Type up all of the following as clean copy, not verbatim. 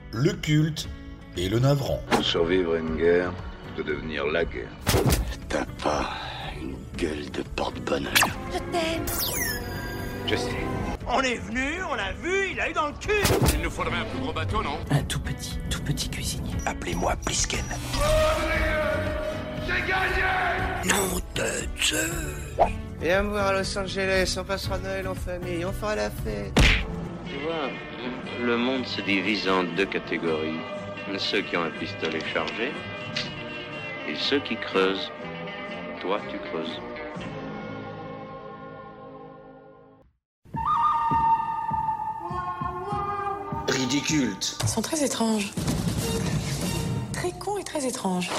le culte et le navrant. Survivre à une guerre, de devenir la guerre. T'as pas une gueule de porte-bonheur. Je t'aime. Je sais. On est venu, on l'a vu, il a eu dans le cul. Il nous faudrait un plus gros bateau, non? Un tout petit cuisinier. Appelez-moi Plisken. J'ai gagné! Nom de Dieu. Viens me voir à Los Angeles, on passera Noël en famille, on fera la fête. Tu vois, le monde se divise en deux catégories. Ceux qui ont un pistolet chargé et ceux qui creusent. Toi, tu creuses. Ridicule. Ils sont très étranges. Très cons et très étranges.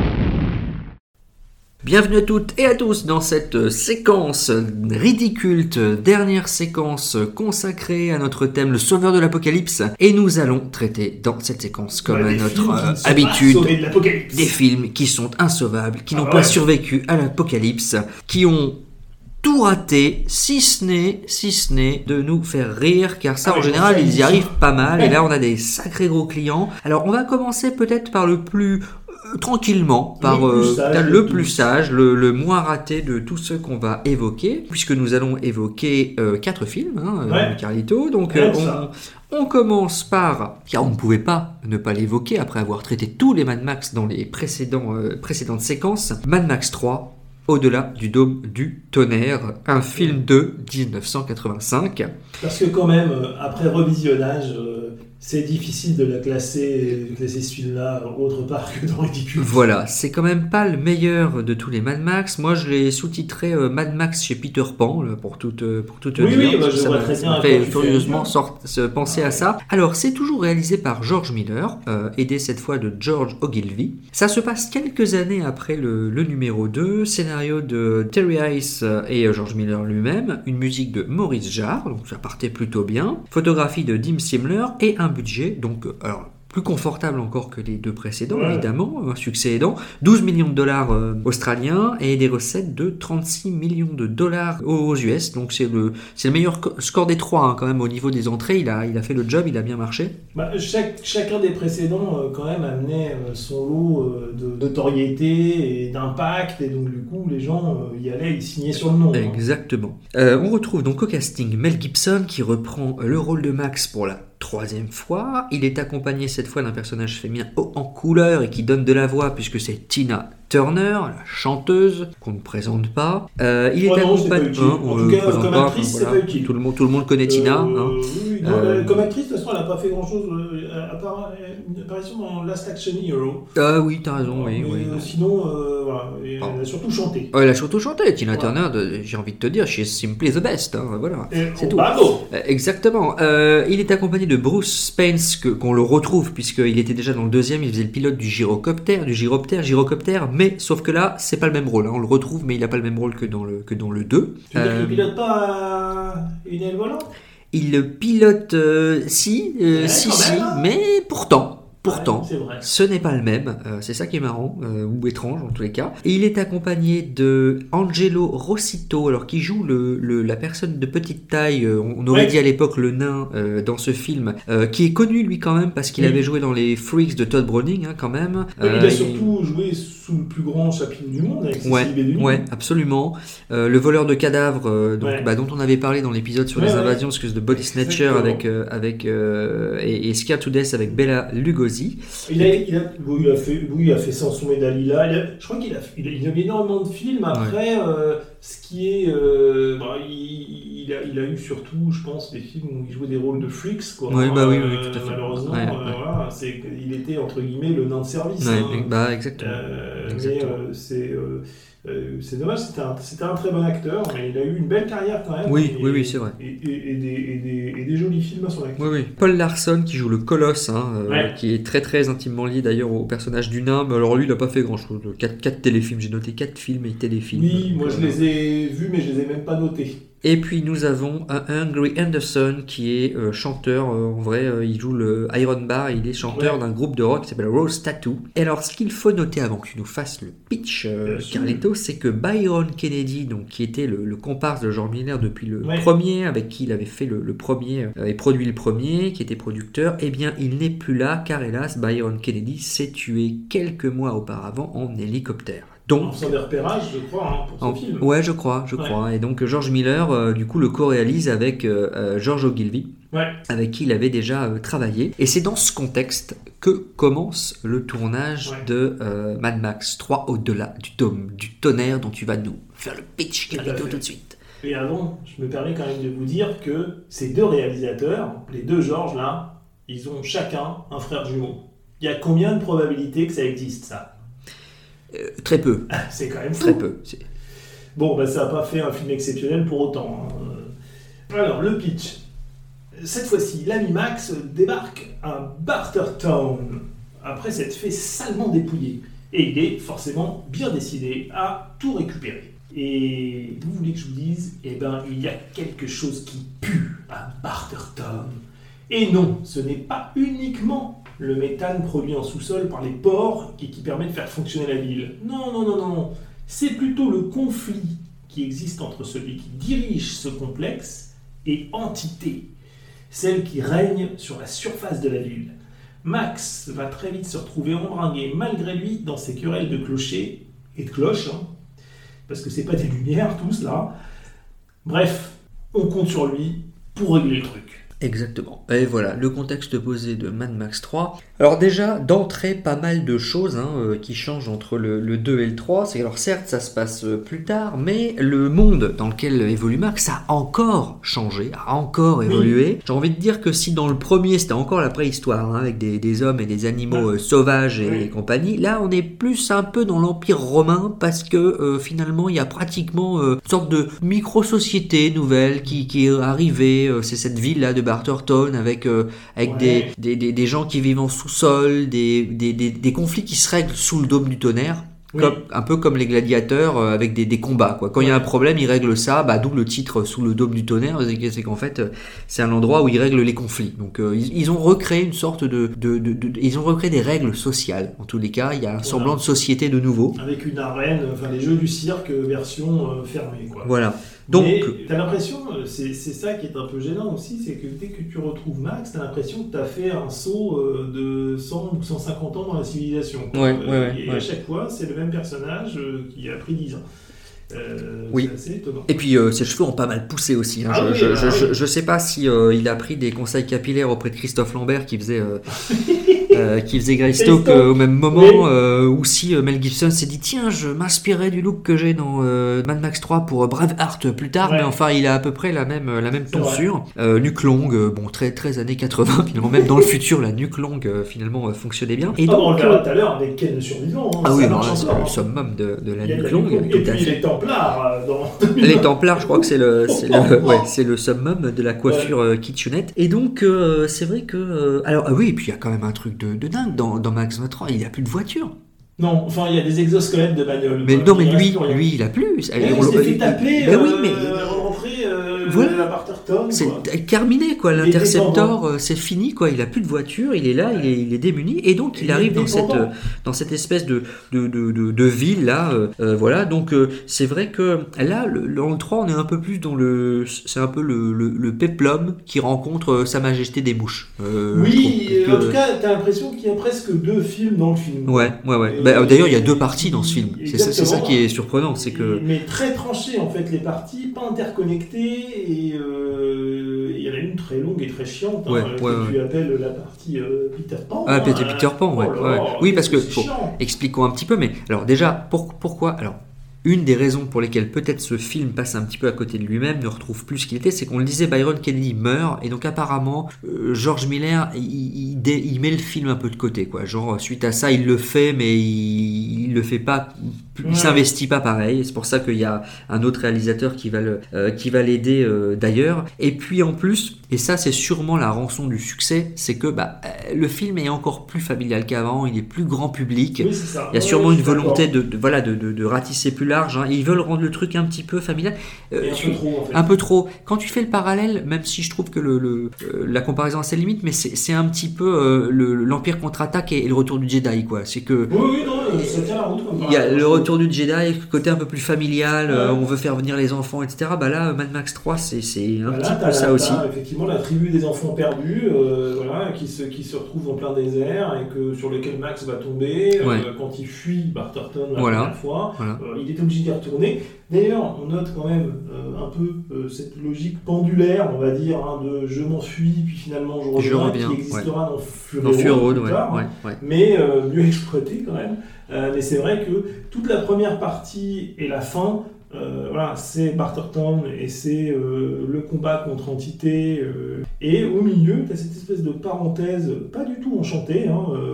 Bienvenue à toutes et à tous dans cette séquence ridicule, dernière séquence consacrée à notre thème, le sauveur de l'apocalypse. Et nous allons traiter dans cette séquence, comme à notre habitude, des films qui sont insauvables, qui n'ont pas survécu à l'apocalypse, qui ont tout raté, si ce n'est de nous faire rire, car ça en général ils y arrivent pas mal, et là on a des sacrés gros clients. Alors on va commencer peut-être par le plus tranquillement, par le plus sage, le moins raté de tous ceux qu'on va évoquer, puisque nous allons évoquer 4 films, Carlito. Donc on commence par, car on ne pouvait pas ne pas l'évoquer après avoir traité tous les Mad Max dans les précédentes séquences, Mad Max 3, Au-delà du dôme du tonnerre, un film de 1985. Parce que quand même, après revisionnage, c'est difficile de la classer ce film-là autre part que dans Ridicule. Voilà, c'est quand même pas le meilleur de tous les Mad Max. Moi, je l'ai sous-titré Mad Max chez Peter Pan, pour tout dire. Oui, je vois très bien. Ça m'a fait furieusement penser à ça. Alors, c'est toujours réalisé par George Miller, aidé cette fois de George Ogilvy. Ça se passe quelques années après le numéro 2, scénario de Terry Hayes et George Miller lui-même, une musique de Maurice Jarre, donc ça partait plutôt bien, photographie de Dim Simler et un budget, donc alors plus confortable encore que les deux précédents, évidemment, un succès aidant, 12 millions de dollars australiens et des recettes de 36 millions de dollars aux US, donc c'est le meilleur score des trois, quand même, au niveau des entrées, il a fait le job, il a bien marché. Chacun des précédents, quand même, amenait son lot de notoriété et d'impact, et donc du coup, les gens y allaient, ils signaient sur le nom. Exactement. On retrouve donc au casting Mel Gibson, qui reprend le rôle de Max pour la 3e fois. Il est accompagné cette fois d'un personnage féminin haut en couleur et qui donne de la voix, puisque c'est Tina Turner, la chanteuse, qu'on ne présente pas. Il est accompagné... En tout cas, comme actrice, c'est pas utile. Tout le monde connaît Tina. Oui, comme actrice, de toute façon, elle n'a pas fait grand-chose, à part une apparition dans Last Action Hero. Ah oui, t'as raison, oui. Sinon, voilà. Et elle a surtout chanté. Elle a surtout chanté, Tina Turner, j'ai envie de te dire, she's simply the best. Voilà, c'est tout. Bravo. Exactement. Il est accompagné de Bruce Spence, qu'on le retrouve, puisqu'il était déjà dans le 2e, il faisait le pilote du gyroptère, mais sauf que là, c'est pas le même rôle. On le retrouve, mais il n'a pas le même rôle que dans le 2. Tu veux dire qu'il pilote pas une aile volante ? Il le pilote, si, mais pourtant, ce n'est pas le même, c'est ça qui est marrant, ou étrange en tous les cas. Et il est accompagné de Angelo Rossito, alors qui joue la personne de petite taille, on aurait dit à l'époque le nain dans ce film, qui est connu lui quand même, parce qu'il avait joué dans les Freaks de Todd Browning, quand même. Il a surtout joué sous le plus grand chapitre du monde, avec Cécile B2000. Ouais, absolument. Le voleur de cadavres, dont on avait parlé dans l'épisode sur les invasions, parce que c'est de Body Snatcher et Scared to Death avec Bela Lugosi. Il a fait sans son médaille là. Je crois qu'il a énormément de films. Après, ce qui est, il a eu surtout, je pense, des films où il jouait des rôles de freaks, quoi. Oui, tout à fait. Malheureusement, voilà, il était entre guillemets le nain de service. Exactement. C'est dommage, c'était un très bon acteur, mais il a eu une belle carrière quand même. Oui, c'est vrai. Et des jolis films à son acteur. Oui. Paul Larson qui joue le Colosse, qui est très très intimement lié d'ailleurs au personnage du nain, mais alors lui il n'a pas fait grand chose. 4 téléfilms, j'ai noté 4 films et téléfilms. Oui, moi je les ai vus, mais je les ai même pas notés. Et puis nous avons Hungry Anderson qui est chanteur, en vrai il joue le Iron Bar, il est chanteur d'un groupe de rock qui s'appelle Rose Tattoo. Et alors ce qu'il faut noter avant que tu nous fasses le pitch, Carlito, chose, c'est que Byron Kennedy, donc, qui était le comparse de George Miller depuis le Ouais. premier, avec qui il avait fait le premier et produit le premier, qui était producteur, eh bien il n'est plus là car hélas Byron Kennedy s'est tué quelques mois auparavant en hélicoptère. Donc, En faisant des repérages, je crois, pour ce film. ouais, je crois. Et donc George Miller, du coup, le co-réalise avec George Ogilvy, Ouais. avec qui il avait déjà travaillé. Et c'est dans ce contexte que commence le tournage de Mad Max 3 au-delà du tonnerre, dont tu vas nous faire le pitch, Carlito, tout de suite. Et avant, je me permets quand même de vous dire que ces deux réalisateurs, les deux Georges là, ils ont chacun un frère jumeau. Il y a combien de probabilités que ça existe, ça? Très peu. C'est quand même fou. Très peu. Bon, bah, ça n'a pas fait un film exceptionnel pour autant. Hein. Alors, le pitch. Cette fois-ci, l'ami Max débarque à Bartertown après s'être fait salement dépouiller. Et il est forcément bien décidé à tout récupérer. Et vous voulez que je vous dise, eh ben, il y a quelque chose qui pue à Bartertown. Et non, ce n'est pas uniquement le méthane produit en sous-sol par les porcs et qui permet de faire fonctionner la ville. Non. C'est plutôt le conflit qui existe entre celui qui dirige ce complexe et entité, celle qui règne sur la surface de la ville. Max va très vite se retrouver embringué malgré lui dans ses querelles de clochers et de cloches, hein, parce que c'est pas des lumières tous là. Bref, on compte sur lui pour régler le truc. Exactement. Et voilà, le contexte posé de Mad Max 3. Alors déjà, d'entrée, pas mal de choses qui changent entre le 2 et le 3. C'est alors certes, ça se passe plus tard, mais le monde dans lequel évolue Max a encore changé, a encore évolué. J'ai envie de dire que si dans le premier, c'était encore la préhistoire, avec des hommes et des animaux sauvages et compagnie, là, on est plus un peu dans l'Empire romain parce que finalement, il y a pratiquement une sorte de micro-société nouvelle qui est arrivée. C'est cette ville-là de Bartertown avec des gens qui vivent en sous-sol, des conflits qui se règlent sous le dôme du tonnerre. Un peu comme les gladiateurs avec des combats, quoi. Quand il y a un problème, ils règlent ça, d'où le titre Sous le dôme du tonnerre, c'est qu'en fait c'est un endroit où ils règlent les conflits. Donc ils ont recréé une sorte ils ont recréé des règles sociales. En tous les cas, il y a un semblant de société de nouveau. Avec une arène, les jeux du cirque version fermée, quoi. Voilà. Donc, mais t'as l'impression, c'est ça qui est un peu gênant aussi, c'est que dès que tu retrouves Max, t'as l'impression que t'as fait un saut de 100 ou 150 ans dans la civilisation. Et à chaque fois, c'est le même personnage qui a pris 10 ans. Oui. C'est assez étonnant. Et puis ses cheveux ont pas mal poussé aussi. Je sais pas si il a pris des conseils capillaires auprès de Christophe Lambert qui faisait Greystoke au même moment, ou si Mel Gibson s'est dit tiens, je m'inspirais du look que j'ai dans Mad Max 3 pour Braveheart plus tard, mais enfin il a à peu près la même tonsure, nuque longue, très très années 80 finalement, même dans le futur la nuque longue finalement fonctionnait bien. Et donc on le verra tout à l'heure avec Ken le survivant. C'est le summum de la nuque longue. Et puis les Templars les Templars, je crois que c'est le summum de la coiffure kitchenette. Et donc c'est vrai que et puis il y a quand même un truc de dingue dans Max 3, il n'y a plus de voiture. Non, enfin il y a des exosquelettes de bagnole. Mais non, mais lui il a plus. Il s'est fait taper. Voilà. C'est terminé, quoi. L'Interceptor, c'est fini, quoi. Il a plus de voiture, il est là, il est démuni, et donc il arrive dans cette espèce de ville là. Voilà, donc c'est vrai que là, dans le 3, on est un peu plus dans c'est un peu le péplum qui rencontre Sa Majesté des Mouches. En tout cas, t'as l'impression qu'il y a presque 2 films dans le film. Ouais. D'ailleurs, il y a 2 parties dans ce film. C'est ça qui est surprenant, c'est que. Mais très tranchées en fait les parties, pas interconnectées, et il y en a une très longue et très chiante que tu appelles la partie Peter Pan. Peter Pan, oui, parce que expliquons un petit peu. Mais alors déjà, pourquoi alors. Une des raisons pour lesquelles peut-être ce film passe un petit peu à côté de lui-même, ne retrouve plus ce qu'il était, c'est qu'on le disait, Byron Kennedy meurt, et donc apparemment George Miller il met le film un peu de côté, quoi. Genre suite à ça il le fait, mais il le fait pas, il s'investit pas pareil. C'est pour ça qu'il y a un autre réalisateur qui va l'aider d'ailleurs. Et puis en plus, et ça c'est sûrement la rançon du succès, c'est que le film est encore plus familial qu'avant, il est plus grand public. Oui, c'est ça. Il y a sûrement une volonté de ratisser plus large, hein. Ils veulent rendre le truc un petit peu familial, un peu trop. Quand tu fais le parallèle, même si je trouve que la comparaison a ses limites, mais c'est un petit peu l'Empire contre-attaque et le retour du Jedi, quoi. C'est que ça tient la route. Il y a le retour retour du Jedi, côté un peu plus familial, on veut faire venir les enfants, etc. Bah là, Mad Max 3, c'est un petit peu ça aussi. Effectivement, la tribu des enfants perdus, qui se retrouve en plein désert et sur lequel Max va tomber quand il fuit Barterton la première fois. Il est obligé d'y retourner. D'ailleurs, on note quand même un peu cette logique pendulaire, on va dire, de je m'enfuis, puis finalement je reviens, qui existera dans Fury Road plus tard, mais mieux exploité quand même. Mais c'est vrai que toute la première partie et la fin, c'est Barterton et c'est le combat contre Entité, et au milieu, tu as cette espèce de parenthèse pas du tout enchantée,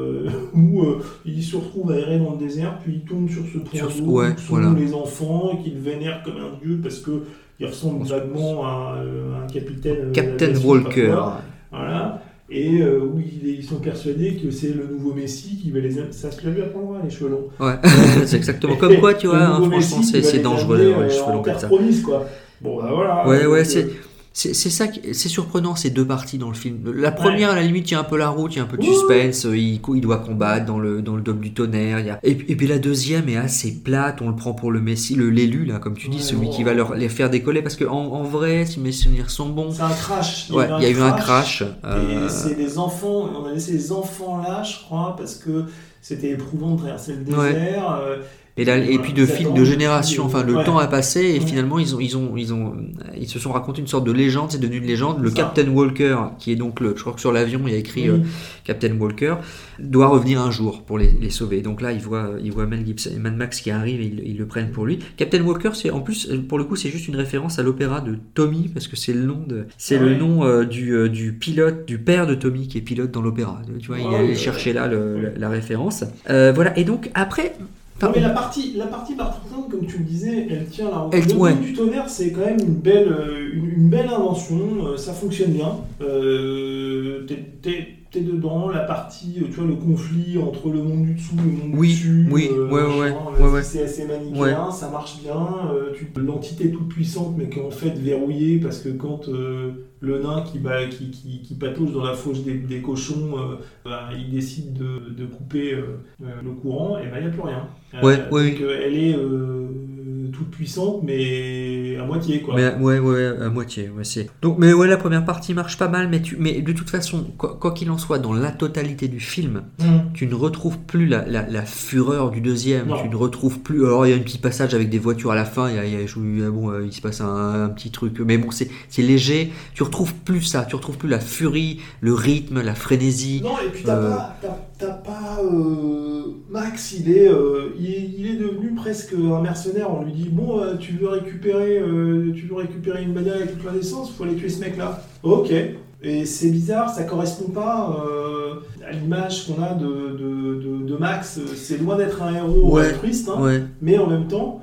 où il se retrouve aéré dans le désert, puis il tombe sur ce point d'eau, sont les enfants, et qu'il vénère comme un dieu parce qu'il ressemble vaguement à un capitaine. Captain Walker. Voilà. Et où ils sont persuadés que c'est le nouveau Messie qui va les... Ça se l'a vu apprendre, les cheveux longs. Ouais, c'est exactement comme quoi, tu vois, franchement, c'est dangereux, les cheveux longs comme ça. Promise, quoi. Bon, bah voilà. Ouais, c'est ça c'est surprenant, ces deux parties dans le film. La première, à la limite, il y a un peu la route, il y a un peu de suspense, il doit combattre dans le dôme du tonnerre. Et puis la deuxième est assez plate, on le prend pour le Messie, l'élu, là, comme tu dis, celui qui va les faire décoller, parce qu'en vrai, si mes souvenirs sont bons... C'est un crash. Il y a eu un crash. Et c'est des enfants, on a laissé les enfants là, je crois, parce que c'était éprouvant de traverser le désert... Et puis de fil de génération, enfin le temps a passé et finalement ils se sont racontés une sorte de légende, c'est devenu une légende. Le Captain Walker, qui est donc je crois que sur l'avion il y a écrit Captain Walker, doit revenir un jour pour les sauver. Donc là il voit Mel Gibson et Mad Max qui arrive et ils le prennent pour lui. Captain Walker, c'est en plus pour le coup c'est juste une référence à l'opéra de Tommy, parce que c'est le nom du pilote, du père de Tommy qui est pilote dans l'opéra. Tu vois, il est allé chercher là la référence. Voilà, et donc après. Non, mais la partie Barterton, comme tu le disais, elle tient la route. Le dôme du tonnerre, c'est quand même une belle invention, ça fonctionne bien. T'es dedans, la partie, tu vois, le conflit entre le monde du dessous et le monde du dessus. C'est assez manichéen, ça marche bien. L'entité toute puissante, mais qui est en fait verrouillée, parce que quand le nain qui patauge dans la fauche des cochons, il décide de couper le courant, et il n'y a plus rien. Donc, elle est toute puissante, mais à moitié, quoi. À moitié. Donc, mais la première partie marche pas mal, mais de toute façon, quoi qu'il en soit, dans la totalité du film, tu ne retrouves plus la fureur du deuxième. Tu ne retrouves plus. Alors, il y a un petit passage avec des voitures à la fin. Il se passe un petit truc, mais bon, c'est léger. Tu retrouves plus ça. Tu retrouves plus la furie, le rythme, la frénésie. Non, et puis t'as pas Max, il est devenu presque un mercenaire. On lui dit tu veux récupérer une bagnole avec toute la essence, faut aller tuer ce mec là. Ok. Et c'est bizarre, ça correspond pas à l'image qu'on a de Max. C'est loin d'être un héros altruiste, mais en même temps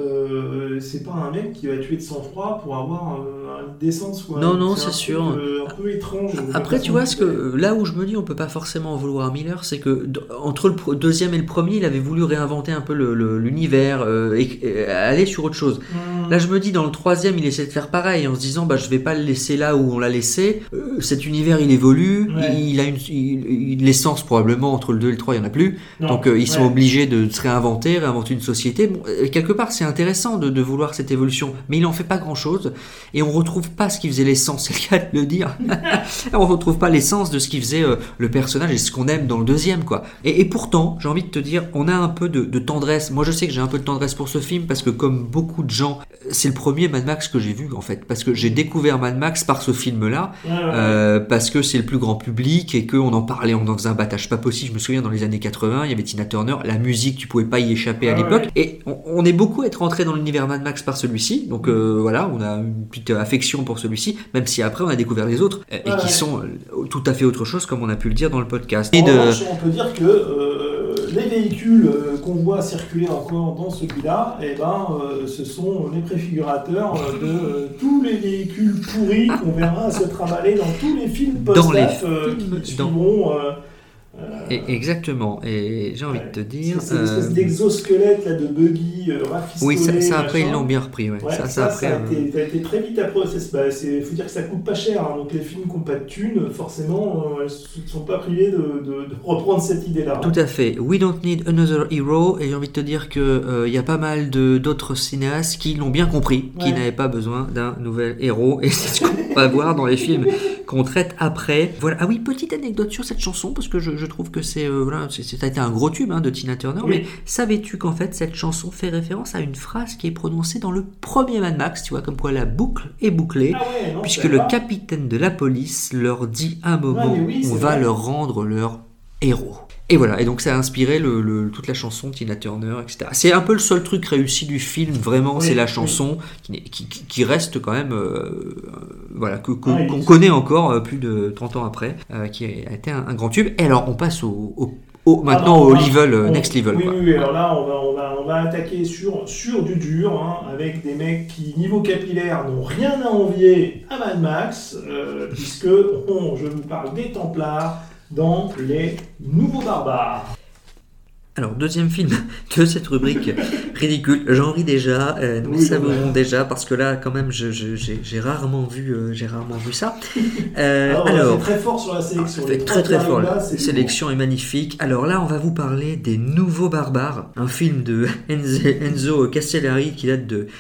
c'est pas un mec qui va tuer de sang-froid pour avoir une décence. Non, c'est sûr. Un peu étrange. Après, tu vois, là où je me dis on peut pas forcément en vouloir à Miller, c'est que entre le deuxième et le premier, il avait voulu réinventer un peu l'univers et aller sur autre chose. Là, je me dis, dans le troisième, il essaie de faire pareil, en se disant, je vais pas le laisser là où on l'a laissé. Cet univers, il évolue. Il a une l'essence, probablement, entre le 2 et le 3, il y en a plus. Donc, ils sont obligés de se réinventer une société. Bon, quelque part, c'est intéressant de vouloir cette évolution, mais il en fait pas grand-chose. Et on retrouve pas ce qui faisait l'essence, c'est le cas de le dire. On retrouve pas l'essence de ce qui faisait le personnage et ce qu'on aime dans le deuxième, quoi. Et pourtant, j'ai envie de te dire, on a un peu de tendresse. Moi, je sais que j'ai un peu de tendresse pour ce film, parce que comme beaucoup de gens, c'est le premier Mad Max que j'ai vu, en fait, parce que j'ai découvert Mad Max par ce film-là, parce que c'est le plus grand public et qu'on en parlait, on en faisait un battage pas possible. Je me souviens, dans les années 80, il y avait Tina Turner, la musique, tu pouvais pas y échapper à l'époque. Et on est beaucoup à être rentré dans l'univers Mad Max par celui-ci, donc voilà, on a une petite affection pour celui-ci, même si après on a découvert les autres et qui sont tout à fait autre chose, comme on a pu le dire dans le podcast. On peut dire que les véhicules qu'on voit circuler encore dans celui-là, ce sont les préfigurateurs de tous les véhicules pourris qu'on verra se trimballer dans tous les films post-af qui suivront Exactement, et j'ai envie de te dire... C'est une espèce d'exosquelette là, de Buggy rafistolé. Oui, ça après, machin. ils l'ont bien repris. Ouais. Ça a été très vite après. Il faut dire que ça coûte pas cher. Hein. Donc les films qui n'ont pas de thunes, forcément, elles ne sont pas privées de reprendre cette idée-là. Tout à fait. We don't need another hero. Et j'ai envie de te dire qu'il y a pas mal d'autres cinéastes qui l'ont bien compris, qui n'avaient pas besoin d'un nouvel héros. Et c'est ce qu'on va voir dans les films qu'on traite après. Voilà. Ah oui, petite anecdote sur cette chanson, parce que je trouve que ça a été un gros tube de Tina Turner. Oui. Mais savais-tu qu'en fait, cette chanson fait référence à une phrase qui est prononcée dans le premier Mad Max, tu vois, comme quoi la boucle est bouclée, puisque le capitaine de la police leur dit un moment, on va leur rendre leur héros. Et voilà, et donc ça a inspiré toute la chanson Tina Turner, etc. C'est un peu le seul truc réussi du film, vraiment, c'est la chanson qui reste quand même, qu'on connaît encore plus de 30 ans après, qui a été un grand tube. Et alors, on passe maintenant au next level. Oui, alors là, on va attaquer sur du dur, avec des mecs qui, niveau capillaire, n'ont rien à envier à Mad Max, puisque je vous parle des Templars dans Les Nouveaux Barbares. Alors, deuxième film de cette rubrique ridicule. J'en ris déjà, nous savourons déjà, parce que là, quand même, j'ai rarement vu ça. Alors, c'est très fort sur la sélection. Très fort. La sélection est magnifique. Alors là, on va vous parler des Nouveaux Barbares, un film de Enzo Castellari qui date de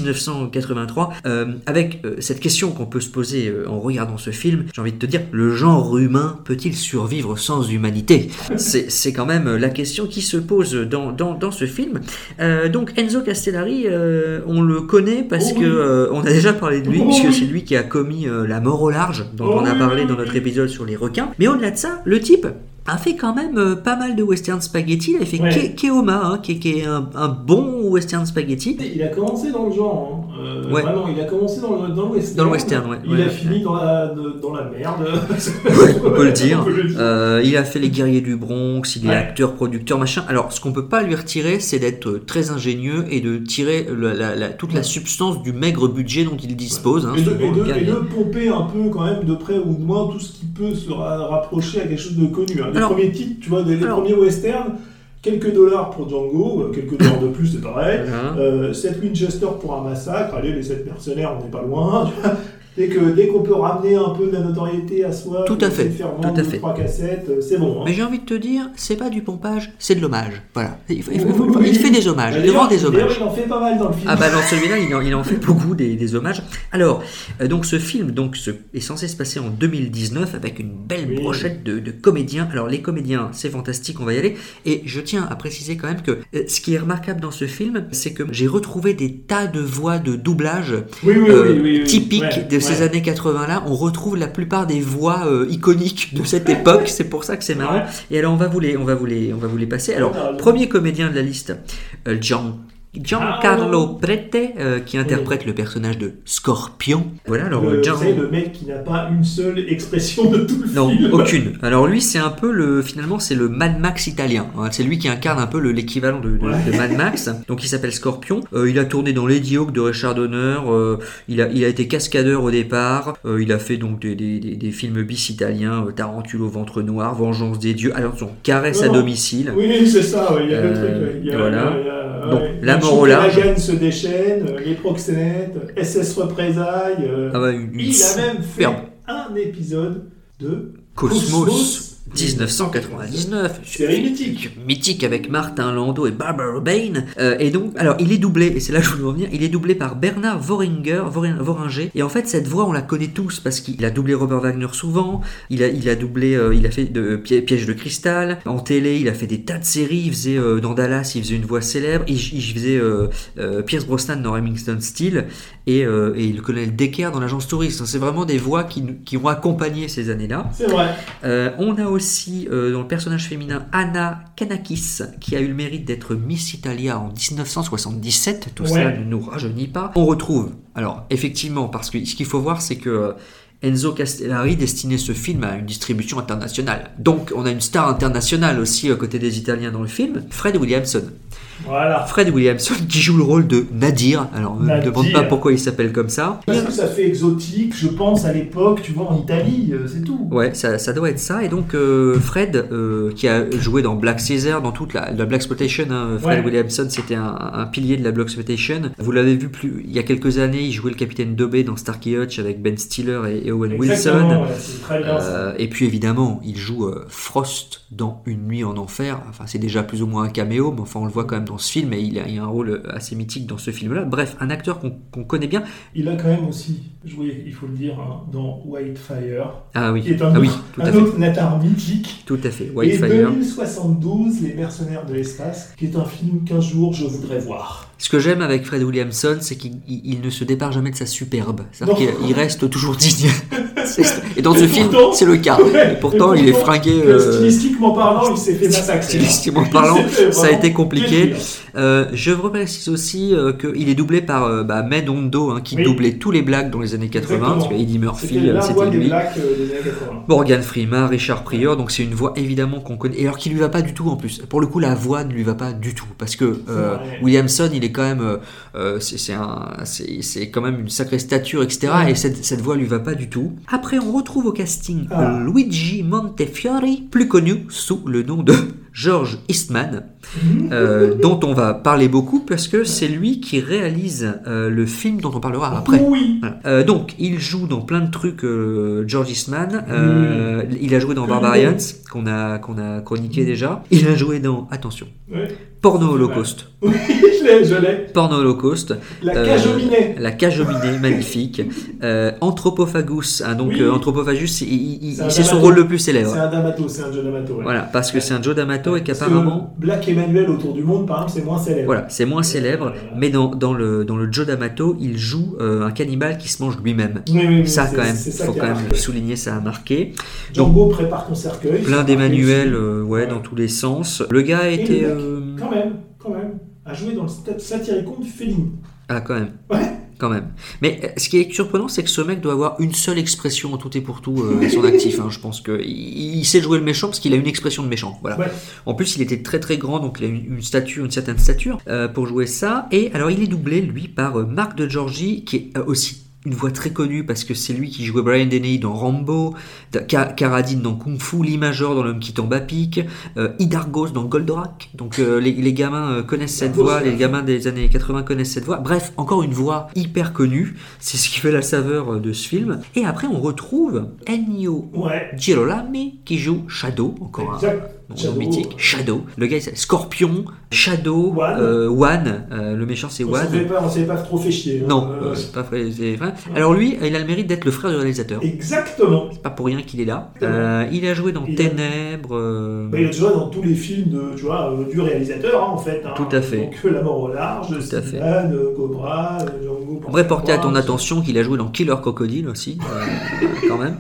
1983, avec cette question qu'on peut se poser en regardant ce film. J'ai envie de te dire, le genre humain peut-il survivre sans humanité ? C'est quand même la question qui se pose dans ce film. Donc Enzo Castellari, on le connaît parce que on a déjà parlé de lui, puisque c'est lui qui a commis La Mort au large, dont on a parlé dans notre épisode sur les requins. Mais au-delà de ça, le type a fait quand même pas mal de western spaghetti. Il a fait Keoma, qui est un bon western spaghetti. Il a commencé dans le genre. Vraiment, il a commencé dans le western. Dans le western, Il a fini dans la merde. On peut le dire. Il a fait Les Guerriers du Bronx, il est acteur, producteur, machin. Alors, ce qu'on peut pas lui retirer, c'est d'être très ingénieux et de tirer toute la substance du maigre budget dont il dispose. Et de pomper un peu quand même de près ou de loin tout ce qui peut se rapprocher à quelque chose de connu. Les premiers titres, tu vois, les premiers westerns, quelques dollars pour Django, quelques dollars de plus, c'est pareil. 7 Winchester pour un massacre, allez, les 7 mercenaires, on n'est pas loin. Dès qu'on peut ramener un peu de la notoriété à soi, tout à fait. Faire vendre 3 cassettes, c'est bon. Mais j'ai envie de te dire, c'est pas du pompage, c'est de l'hommage. Voilà. Il fait des hommages, il rend des hommages. Il en fait pas mal dans le film. Ah bah dans celui-là, il en fait beaucoup des hommages. Alors, donc ce film est censé se passer en 2019 avec une belle brochette de comédiens. Alors les comédiens, c'est fantastique, on va y aller. Et je tiens à préciser quand même que ce qui est remarquable dans ce film, c'est que j'ai retrouvé des tas de voix de doublage typiques de ces années 80-là. On retrouve la plupart des voix iconiques de cette époque. C'est pour ça que c'est marrant. Et alors on va vous les passer. Alors premier comédien de la liste, Giancarlo Prete, qui interprète le personnage de Scorpion. Voilà, alors c'est le mec qui n'a pas une seule expression de tout le film. Non, aucune. Alors lui, c'est un peu finalement, c'est le Mad Max italien. C'est lui qui incarne un peu l'équivalent de Mad Max. Donc il s'appelle Scorpion. Il a tourné dans Lady Hawk de Richard Donner. Il a été cascadeur au départ. Il a fait donc des films bis italiens, Tarentule au ventre noir, Vengeance des dieux. Attention, Caresse à domicile. Oui, c'est ça. Il y a le truc. Voilà. Donc La Mort au large. La se déchaîne, les proxénètes, SS Représailles. Il a même fait un épisode de Cosmos 1999. Série mythique avec Martin Landau et Barbara Bain. Et donc, alors il est doublé, et c'est là que je voulais en venir, il est doublé par Bernard Voringer. Et en fait, cette voix, on la connaît tous parce qu'il a doublé Robert Wagner souvent. Il a doublé, il a fait Piège de cristal. En télé, il a fait des tas de séries. Il faisait dans Dallas, il faisait une voix célèbre. Il faisait Pierce Brosnan dans Remington Steele et le colonel Decker dans l'agence touriste. C'est vraiment des voix qui ont accompagné ces années-là. C'est vrai. On a aussi dans le personnage féminin Anna Kanakis, qui a eu le mérite d'être Miss Italia en 1977. Tout ça ne nous rajeunit pas. On retrouve, alors effectivement, parce que ce qu'il faut voir, c'est que Enzo Castellari destinait ce film à une distribution internationale. Donc on a une star internationale aussi à côté des Italiens dans le film, Fred Williamson. Voilà. Fred Williamson qui joue le rôle de Nadir. Alors, ne me demande pas pourquoi il s'appelle comme ça. Parce que ça fait exotique, je pense, à l'époque, tu vois, en Italie, c'est tout. Ouais, ça doit être ça. Et donc, Fred, qui a joué dans Black Caesar, dans toute la Blaxploitation, hein, Fred Williamson, c'était un pilier de la Blaxploitation. Vous l'avez vu il y a quelques années, il jouait le capitaine Dobé dans Starsky Hutch avec Ben Stiller et Owen Wilson. Ouais, c'est très bien, ça. Et puis évidemment, il joue Frost dans Une nuit en enfer. Enfin, c'est déjà plus ou moins un caméo, mais enfin, on le voit quand même dans ce film et il a un rôle assez mythique dans ce film-là. Bref, un acteur qu'on connaît bien. Il a quand même aussi joué, il faut le dire, hein, dans Whitefire. Ah oui, qui est un autre natar mythique. Tout à fait, Whitefire. Et 2072, Les mercenaires de l'espace, qui est un film qu'un jour je voudrais voir. Ce que j'aime avec Fred Williamson, c'est qu'il ne se départ jamais de sa superbe. C'est-à-dire qu'il reste toujours digne. Et dans ce film, c'est le cas. Et pourtant, il est fringué. Stylistiquement parlant, il s'est fait massacrer. Stylistiquement parlant, ça a été compliqué. Je reprécise aussi qu'il est doublé par Med Hondo, qui doublait tous les Blacks dans les années 80. Exactement. Parce que Eddie Murphy, c'était lui. Des Blacks des années 80. Morgan Freeman, Richard Pryor. Donc c'est une voix évidemment qu'on connaît. Et alors qu'il lui va pas du tout en plus. Pour le coup, la voix ne lui va pas du tout. Parce que Williamson, il est quand même. C'est quand même une sacrée stature, etc. Et cette voix lui va pas du tout. Après, on retrouve au casting Luigi Montefiore, plus connu sous le nom de George Eastman, dont on va parler beaucoup parce que c'est lui qui réalise le film dont on parlera après. Oui. Voilà. Donc, il joue dans plein de trucs, George Eastman. Il a joué dans Barbarians, qu'on a chroniqué déjà. Il a joué dans, attention, Porno Holocaust. Oui, je l'ai. Porno Holocaust. La cage au minet. La cage au minet, magnifique. Anthropophagus. Anthropophagus, c'est son rôle le plus célèbre. C'est un Joe D'Amato. Ouais. Voilà, parce que c'est un Joe D'Amato et qu'apparemment. Black Emmanuel autour du monde, par exemple, c'est moins célèbre. Voilà, c'est moins célèbre, mais dans le Joe D'Amato, il joue un cannibale qui se mange lui-même. Oui, ça, quand même, faut quand même souligner, ça a marqué. Django, prépare ton cercueil. Plein d'Emmanuel, dans tous les sens. Le gars a été. Quand même, a joué dans le Satyricon de Fellini. Ah, quand même. Ouais. Quand même. Mais ce qui est surprenant, c'est que ce mec doit avoir une seule expression en tout et pour tout à son actif. Je pense qu'il sait jouer le méchant parce qu'il a une expression de méchant. Voilà. Ouais. En plus, il était très très grand, donc il a une certaine stature pour jouer ça. Et alors, il est doublé, lui, par Marc de Giorgi, qui est aussi une voix très connue parce que c'est lui qui jouait Brian Dennehy dans Rambo, Carradine dans Kung Fu, Lee Major dans L'homme qui tombe à pic, Hydargos dans Goldorak. Donc les gamins connaissent cette voix, les gamins des années 80 connaissent cette voix. Bref, encore une voix hyper connue. C'est ce qui fait la saveur de ce film. Et après, on retrouve Ennio Girolami qui joue Shadow, encore un mythique. Shadow. Le gars, c'est Scorpion, Shadow, One. Le méchant, c'est One. On s'est pas trop fait chier. Non, c'est pas vrai. Alors lui, il a le mérite d'être le frère du réalisateur. Exactement. C'est pas pour rien qu'il est là. Il a joué dans Ténèbres. Il a joué dans tous les films du réalisateur, en fait. Tout à fait. Donc La mort au large, Stan, Cobra, Django. On pourrait porter à ton attention qu'il a joué dans Killer Crocodile aussi, quand même.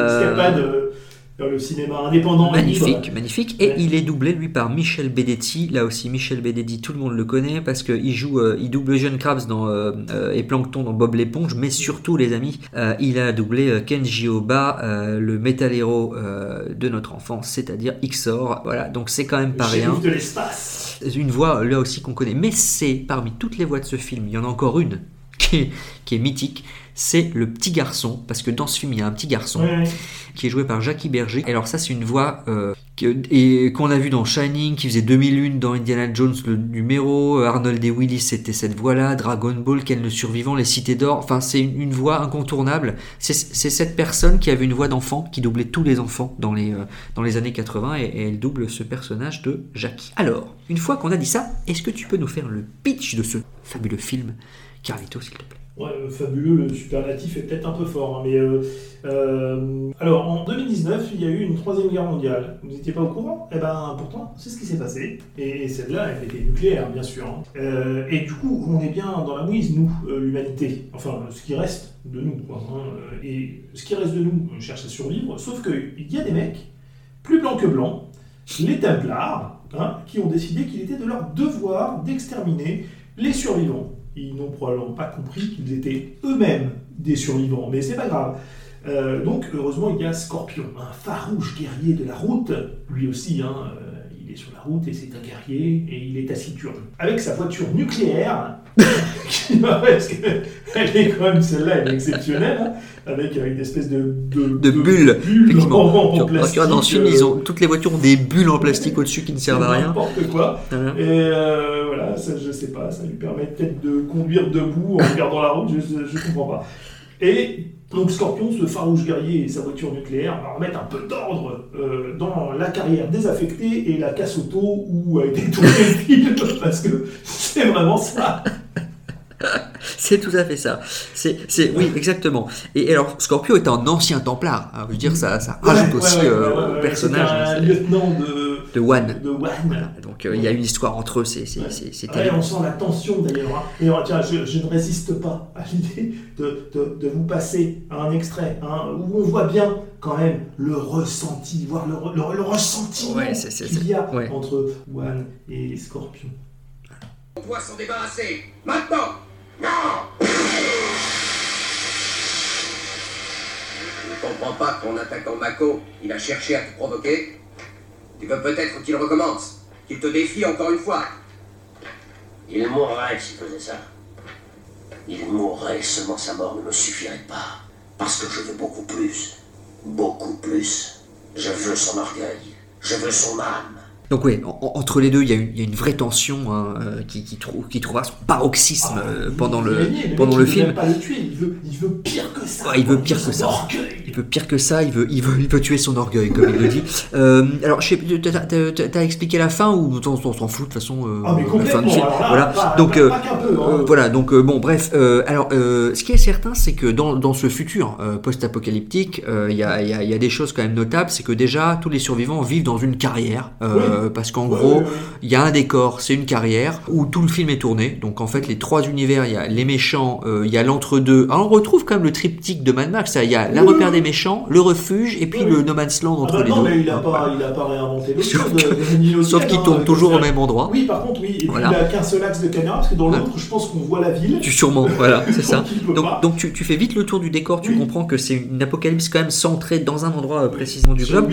Le cinéma indépendant. Magnifique. Et il est doublé, lui, par Michel Benedetti. Là aussi, Michel Benedetti, tout le monde le connaît parce qu'il double John Krabs et Plankton dans Bob l'éponge, mais surtout, les amis, il a doublé Kenji Oba, le métal héros de notre enfance, c'est-à-dire Xor. Voilà, donc c'est quand même pas rien. De l'espace. Une voix, là aussi, qu'on connaît. Mais c'est, parmi toutes les voix de ce film, il y en a encore une qui est mythique. C'est le petit garçon, parce que dans ce film il y a un petit garçon qui est joué par Jackie Berger. Alors ça c'est une voix qu'on a vu dans Shining, qui faisait 2001 dans Indiana Jones le numéro, Arnold et Willis c'était cette voix-là, Dragon Ball, Ken le survivant, Les Cités d'Or, enfin c'est une voix incontournable. C'est cette personne qui avait une voix d'enfant, qui doublait tous les enfants dans les années 80 et elle double ce personnage de Jackie. Alors, une fois qu'on a dit ça, est-ce que tu peux nous faire le pitch de ce fabuleux film, Carlito, s'il te plaît? Ouais, fabuleux, le superlatif est peut-être un peu fort, mais alors en 2019, il y a eu une 3e guerre mondiale. Vous n'étiez pas au courant? Eh ben pourtant, c'est ce qui s'est passé. Et celle-là, elle était nucléaire, bien sûr. Et du coup, on est bien dans la mouise, nous, l'humanité. Enfin, ce qui reste de nous, quoi. Et ce qui reste de nous cherche à survivre. Sauf qu'il y a des mecs, plus blancs que blancs, les Templars, qui ont décidé qu'il était de leur devoir d'exterminer les survivants. Ils n'ont probablement pas compris qu'ils étaient eux-mêmes des survivants, mais c'est pas grave. Donc, heureusement, il y a Scorpion, un farouche guerrier de la route. Lui aussi, il il est sur la route et c'est un guerrier et il est taciturne. Avec sa voiture nucléaire, parce qu'elle est quand même, celle-là, elle est exceptionnelle, hein, avec une espèce de bulles, effectivement. en plastique. Dans ce film, toutes les voitures ont des bulles en plastique au-dessus qui ne servent à rien. N'importe quoi. Et voilà, ça, je sais pas, ça lui permet peut-être de conduire debout en regardant la route, je comprends pas. Et donc Scorpion, ce farouche guerrier et sa voiture nucléaire, va remettre un peu d'ordre dans la carrière désaffectée et la casse auto où a été tourné le film, parce que c'est vraiment ça. C'est tout à fait ça. Oui, exactement. Et alors, Scorpio est un ancien Templar. Je veux dire, ça rajoute aussi au personnage. C'est un lieutenant de One. Voilà. Donc, il y a une histoire entre eux. C'est terrible. On sent la tension d'ailleurs. Hein. Et tiens, je ne résiste pas à l'idée de vous passer un extrait où on voit bien quand même le ressenti, voir le ressentiment qu'il y a entre One et Scorpion. On doit s'en débarrasser. Maintenant. Non. Je ne comprends pas qu'en attaquant Mako, il a cherché à te provoquer. Tu veux peut-être qu'il recommence, qu'il te défie encore une fois. Il mourrait s'il faisait ça. Il mourrait, seulement sa mort ne me suffirait pas. Parce que je veux beaucoup plus. Beaucoup plus. Je veux son orgueil. Je veux son âme. Donc oui, entre les deux, il y a une vraie tension qui trouvera son paroxysme pendant le film. Il veut même pas le tuer, il veut pire que ça. Il veut pire que ça. Il veut pire que ça. Il veut tuer son orgueil, comme il le dit. Alors, je sais, t'as expliqué la fin ou on s'en fout de toute façon. La fin du film. Voilà. Donc voilà. Donc bon, bref. Alors, ce qui est certain, c'est que dans ce futur post-apocalyptique, il y a des choses quand même notables. C'est que déjà, tous les survivants vivent dans une carrière. Parce qu'en gros, il y a un décor, c'est une carrière où tout le film est tourné. Donc en fait, les trois univers, il y a les méchants, il y a l'entre-deux. Alors on retrouve quand même le triptyque de Mad Max. Il y a la repère des méchants, le refuge et puis le No Man's Land entre les deux. Mais il a pas réinventé le sauf qu'il tourne toujours au même endroit. Oui, par contre, oui. Et puis il a qu'un seul axe de caméra parce que dans l'autre, je pense qu'on voit la ville. Sûrement, voilà, c'est ça. Donc tu fais vite le tour du décor, tu comprends que c'est une apocalypse quand même centrée dans un endroit précisément du globe. 8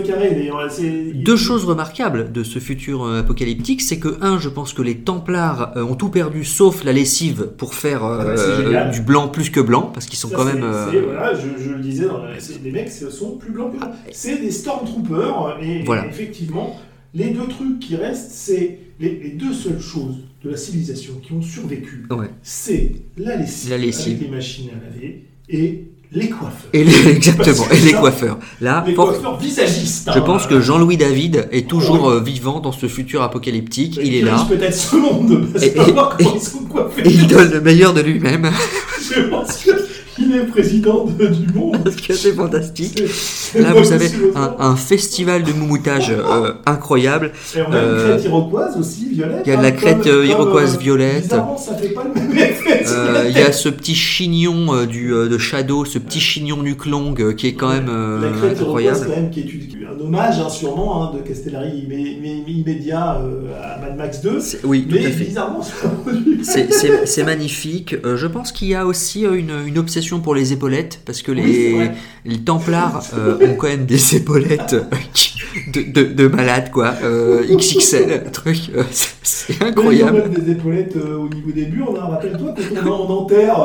km², Deux choses remarquables de ce futur apocalyptique, c'est que je pense que les Templars ont tout perdu sauf la lessive pour faire du blanc plus que blanc, parce qu'ils sont quand même... Voilà, je le disais, les mecs sont plus blancs que blancs. C'est des Stormtroopers, et effectivement, les deux trucs qui restent, c'est les deux seules choses de la civilisation qui ont survécu, c'est la lessive avec les machines à laver et les coiffeurs. Exactement, et les coiffeurs. Là, les coiffeurs visagistes. Je pense que Jean-Louis David est toujours vivant dans ce futur apocalyptique. Il est là. Peut-être ce monde, parce qu'on va voir comment ils sont coiffés. Et il donne le meilleur de lui-même. Je pense qu'il est président du monde. Parce que c'est fantastique. Là, vous avez un festival de moumoutage incroyable. Et on a une crête iroquoise aussi, violette. Il y a de la crête iroquoise violette. Bizarrement, ça fait pas le même effet. Il y a ce petit chignon de Shadow, ce petit chignon nuque longue qui est quand même la crête incroyable. Iroquoise, quand même, qui est un hommage, sûrement, de Castellari immédiat à Mad Max 2. Oui, tout à fait. Mais bizarrement, ça produit. C'est magnifique. Je pense qu'il y a aussi une obsession pour les épaulettes, parce que les Templars ont quand même des épaulettes de malade, quoi. XXL, truc. C'est incroyable. Ils ont même des épaulettes au niveau des bûches. Rappelle-toi, quand on enterre,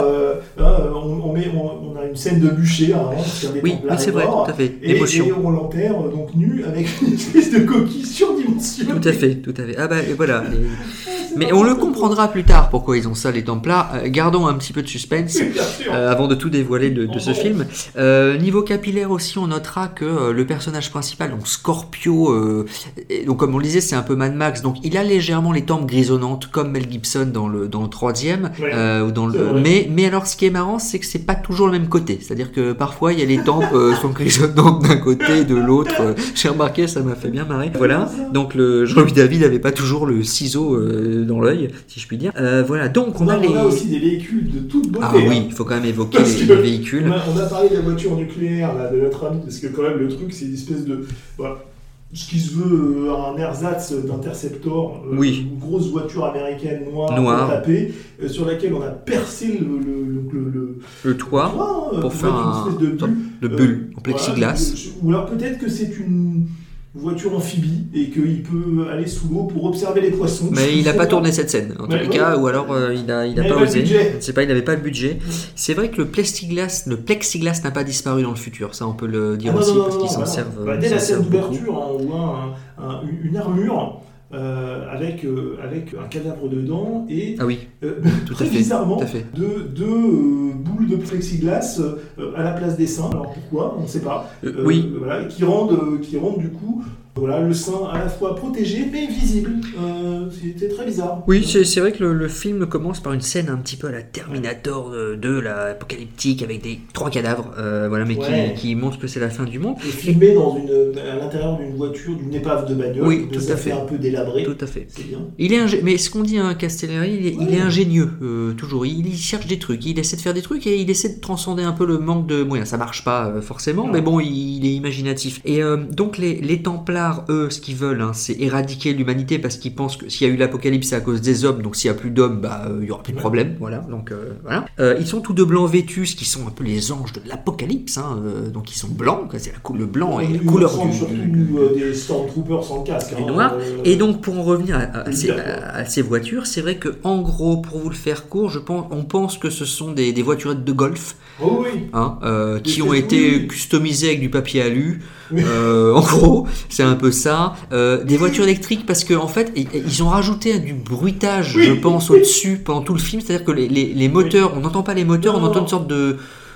on a une scène de bûcher, sur des Templars. Oui, c'est vrai, tout à fait. Et on l'enterre donc nu avec une espèce de coquille surdimensionnée. Tout à fait. Ah bah voilà. Mais on le comprendra plus tard pourquoi ils ont ça, les Templars. Gardons un petit peu de suspense avant de tout dévoiler de ce film. Niveau capillaire aussi, on notera que le personnage principal, donc Scorpio, donc comme on le disait, c'est un peu Mad Max, donc il a légèrement les tempes grisonnantes comme Mel Gibson dans le troisième. Mais alors ce qui est marrant, c'est que c'est pas toujours le même côté. C'est-à-dire que parfois il y a les tempes sont grisonnantes d'un côté, de l'autre. J'ai remarqué, ça m'a fait bien marrer. Voilà. Donc Jean-Louis David n'avait pas toujours le ciseau dans l'œil, si je puis dire. Voilà. Donc on a aussi des véhicules de toute beauté. Ah oui, il faut quand même évoquer les véhicules. On a parlé de la voiture nucléaire là, de notre ami, parce que quand même le truc c'est une espèce de... ce qui se veut un ersatz d'Interceptor, une grosse voiture américaine noire. Tapée, sur laquelle on a percé le toit pour faire une espèce de bulle en plexiglas. Ou alors peut-être que c'est voiture amphibie et qu'il peut aller sous l'eau pour observer les poissons. Mais il n'a pas tourné cette scène, en tous les cas, ou alors il n'a pas osé. Je ne sais pas, il n'avait pas le budget. C'est vrai que le plexiglas n'a pas disparu dans le futur, ça on peut le dire aussi, parce qu'ils s'en servent. Dès la scène d'ouverture, on voit une armure avec un cadavre dedans et tout très à fait, bizarrement tout à fait. deux boules de plexiglas à la place des seins. Alors pourquoi, on ne sait pas. Voilà, qui rendent du coup le sein à la fois protégé mais visible. C'était très bizarre. Oui, c'est vrai que le film commence par une scène un petit peu à la Terminator 2, la apocalyptique, avec 3 cadavres, qui montrent que c'est la fin du monde. Et filmé à l'intérieur d'une voiture, d'une épave de bagnole. Oui, tout à fait. Un peu délabré. Tout à fait. C'est bien. Mais ce qu'on dit à Castellari, il est ingénieux, toujours. Il cherche des trucs, il essaie de faire des trucs et il essaie de transcender un peu le manque de moyens. Ça marche pas forcément, mais bon, il est imaginatif. Et donc les Templars, eux, ce qu'ils veulent, c'est éradiquer l'humanité parce qu'ils pensent que s'il y a eu l'apocalypse, c'est à cause des hommes, donc s'il n'y a plus d'hommes, il n'y aura plus de problème. Voilà. Donc, voilà. Ils sont tous de blanc vêtus, qui sont un peu les anges de l'apocalypse. Donc ils sont blancs, c'est le blanc et la couleur des Stormtroopers sans casque. Noir. Et donc pour en revenir à ces voitures, c'est vrai que en gros, pour vous le faire court, on pense que ce sont des voiturettes de golf. Oh oui. Qui ont été customisées avec du papier alu. En gros, c'est un peu ça. Des voitures électriques parce qu'en fait, ils ont rajouté du bruitage, je pense, au-dessus pendant tout le film. C'est-à-dire que les moteurs, on n'entend pas les moteurs, on entend une sorte de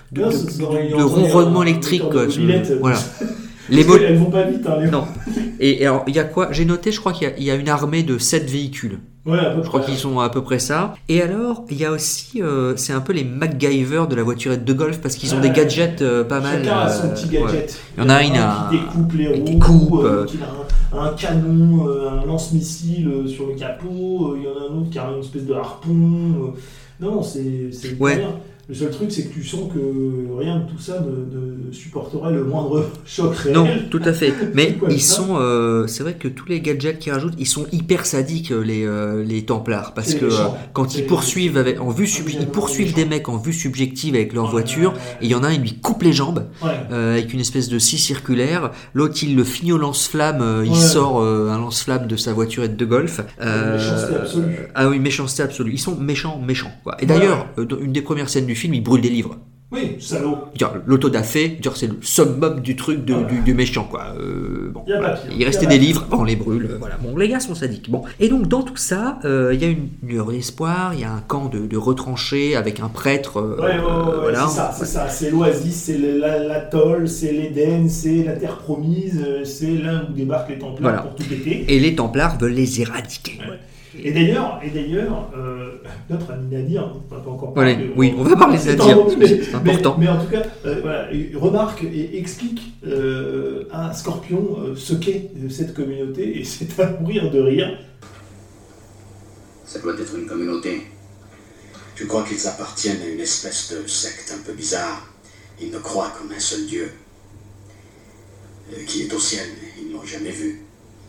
ronronnement électrique. Voilà. Elles vont pas vite. Non. Et alors, il y a quoi ? J'ai noté, je crois qu'il y a une armée de 7 véhicules. Ouais, je crois qu'ils sont à peu près ça. Et alors, il y a aussi, c'est un peu les MacGyver de la voiturette de golf parce qu'ils ont des gadgets pas mal. Chacun a son petit gadget. Il y en a qui découpe les roues, qui a un canon, un lance-missile sur le capot. Il y en a un autre qui a une espèce de harpon. Non, c'est bien. Le seul truc, c'est que tu sens que rien de tout ça ne supporterait le moindre choc réel. Non, tout à fait. Mais ils sont, c'est vrai que tous les gadgets qu'ils rajoutent, ils sont hyper sadiques, les Templars, parce que quand ils poursuivent ils poursuivent des mecs en vue subjective avec leur voiture, et il y en a un, il lui coupe les jambes avec une espèce de scie circulaire. L'autre, il le finit au lance-flamme, il sort un lance-flamme de sa voiturette de golf. Méchanceté absolue. Ah oui, méchanceté absolue. Ils sont méchants, quoi. Et d'ailleurs, une des premières scènes du film, il brûle des livres. Oui, salaud. L'autodafé, c'est le summum du truc du méchant, quoi. Il restait des livres, on les brûle, voilà. Bon, les gars sont sadiques. Bon. Et donc, dans tout ça, il y a une lueur d'espoir, il y a un camp de retranchés avec un prêtre. Voilà. C'est ça. C'est l'oasis, c'est l'atoll, c'est l'Éden, c'est la terre promise, c'est là où débarquent les Templars pour tout péter. Et les Templars veulent les éradiquer. Ouais. Et d'ailleurs, notre ami Nadir, on va pas encore parler. On va parler de Nadir, c'est important. Mais en tout cas, il remarque et explique à Scorpion ce qu'est cette communauté, et c'est à mourir de rire. Ça doit être une communauté. Je crois qu'ils appartiennent à une espèce de secte un peu bizarre. Ils ne croient qu'en un seul Dieu, qui est au ciel, mais ils ne l'ont jamais vu.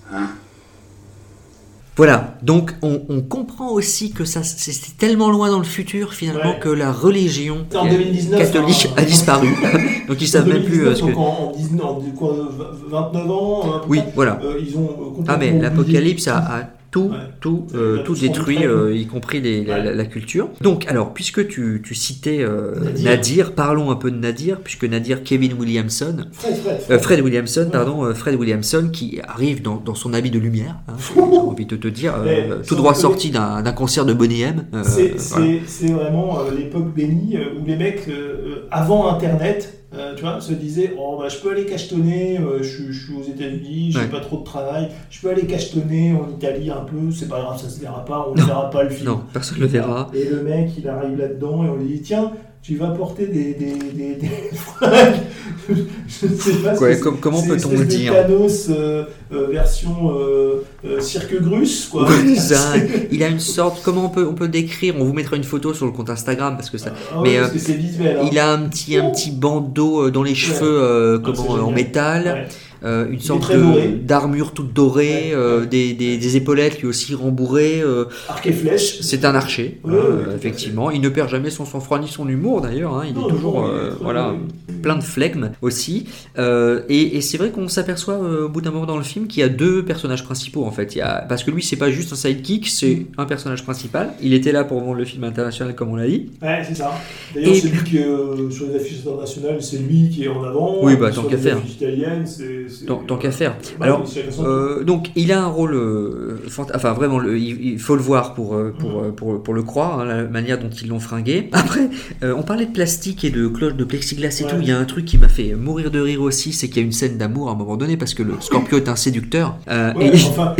Voilà, donc on comprend aussi que c'est tellement loin dans le futur finalement que la religion en 2019, catholique a disparu. Donc ils savent même plus ce que... En 29 ans, oui, voilà. Ils ont complètement mais l'apocalypse a tout détruit, y compris la culture. Donc, alors, puisque tu citais Nadir, parlons un peu de Nadir, puisque Nadir, Kevin Williamson, Fred Williamson, qui arrive dans son habit de lumière, j'ai envie de te dire, tout droit sorti d'un concert de Boney M. C'est vraiment l'époque bénie où les mecs, avant Internet, se disaient je peux aller cachetonner, je suis aux États-Unis, j'ai pas trop de travail, je peux aller cachetonner en Italie un peu, c'est pas grave, ça se verra pas, on ne verra pas le film. Non, personne ne le verra. Et le mec, il arrive là-dedans et on lui dit tiens, tu vas porter des fringues. Je ne sais pas. Comment peut-on le dire? Thanos version cirque Grus, quoi. Oui, il a une sorte. Comment on peut décrire? On vous mettra une photo sur le compte Instagram parce que ça. Parce que c'est visuel. Il a un petit bandeau dans les cheveux, en métal. Ouais. Une sorte d'armure toute dorée, des épaulettes lui aussi rembourrées. Arc et flèche. C'est un archer, effectivement. Il ne perd jamais son sang-froid ni son humour d'ailleurs. Il est toujours, plein de flegme aussi. Et c'est vrai qu'on s'aperçoit au bout d'un moment dans le film qu'il y a deux personnages principaux en fait. Parce que lui, c'est pas juste un sidekick, c'est un personnage principal. Il était là pour vendre le film international, comme on l'a dit. Ouais, c'est ça. D'ailleurs, c'est lui qui sur les affiches internationales, c'est lui qui est en avant. Oui, bah tant qu'à faire. Italiennes, tant qu'à faire. Alors, donc il a un rôle, enfin vraiment, il faut le voir pour le croire, hein, la manière dont ils l'ont fringué. Après, on parlait de plastique et de cloches de plexiglas et tout. Il y a un truc qui m'a fait mourir de rire aussi, c'est qu'il y a une scène d'amour à un moment donné parce que le Scorpio est un séducteur. Il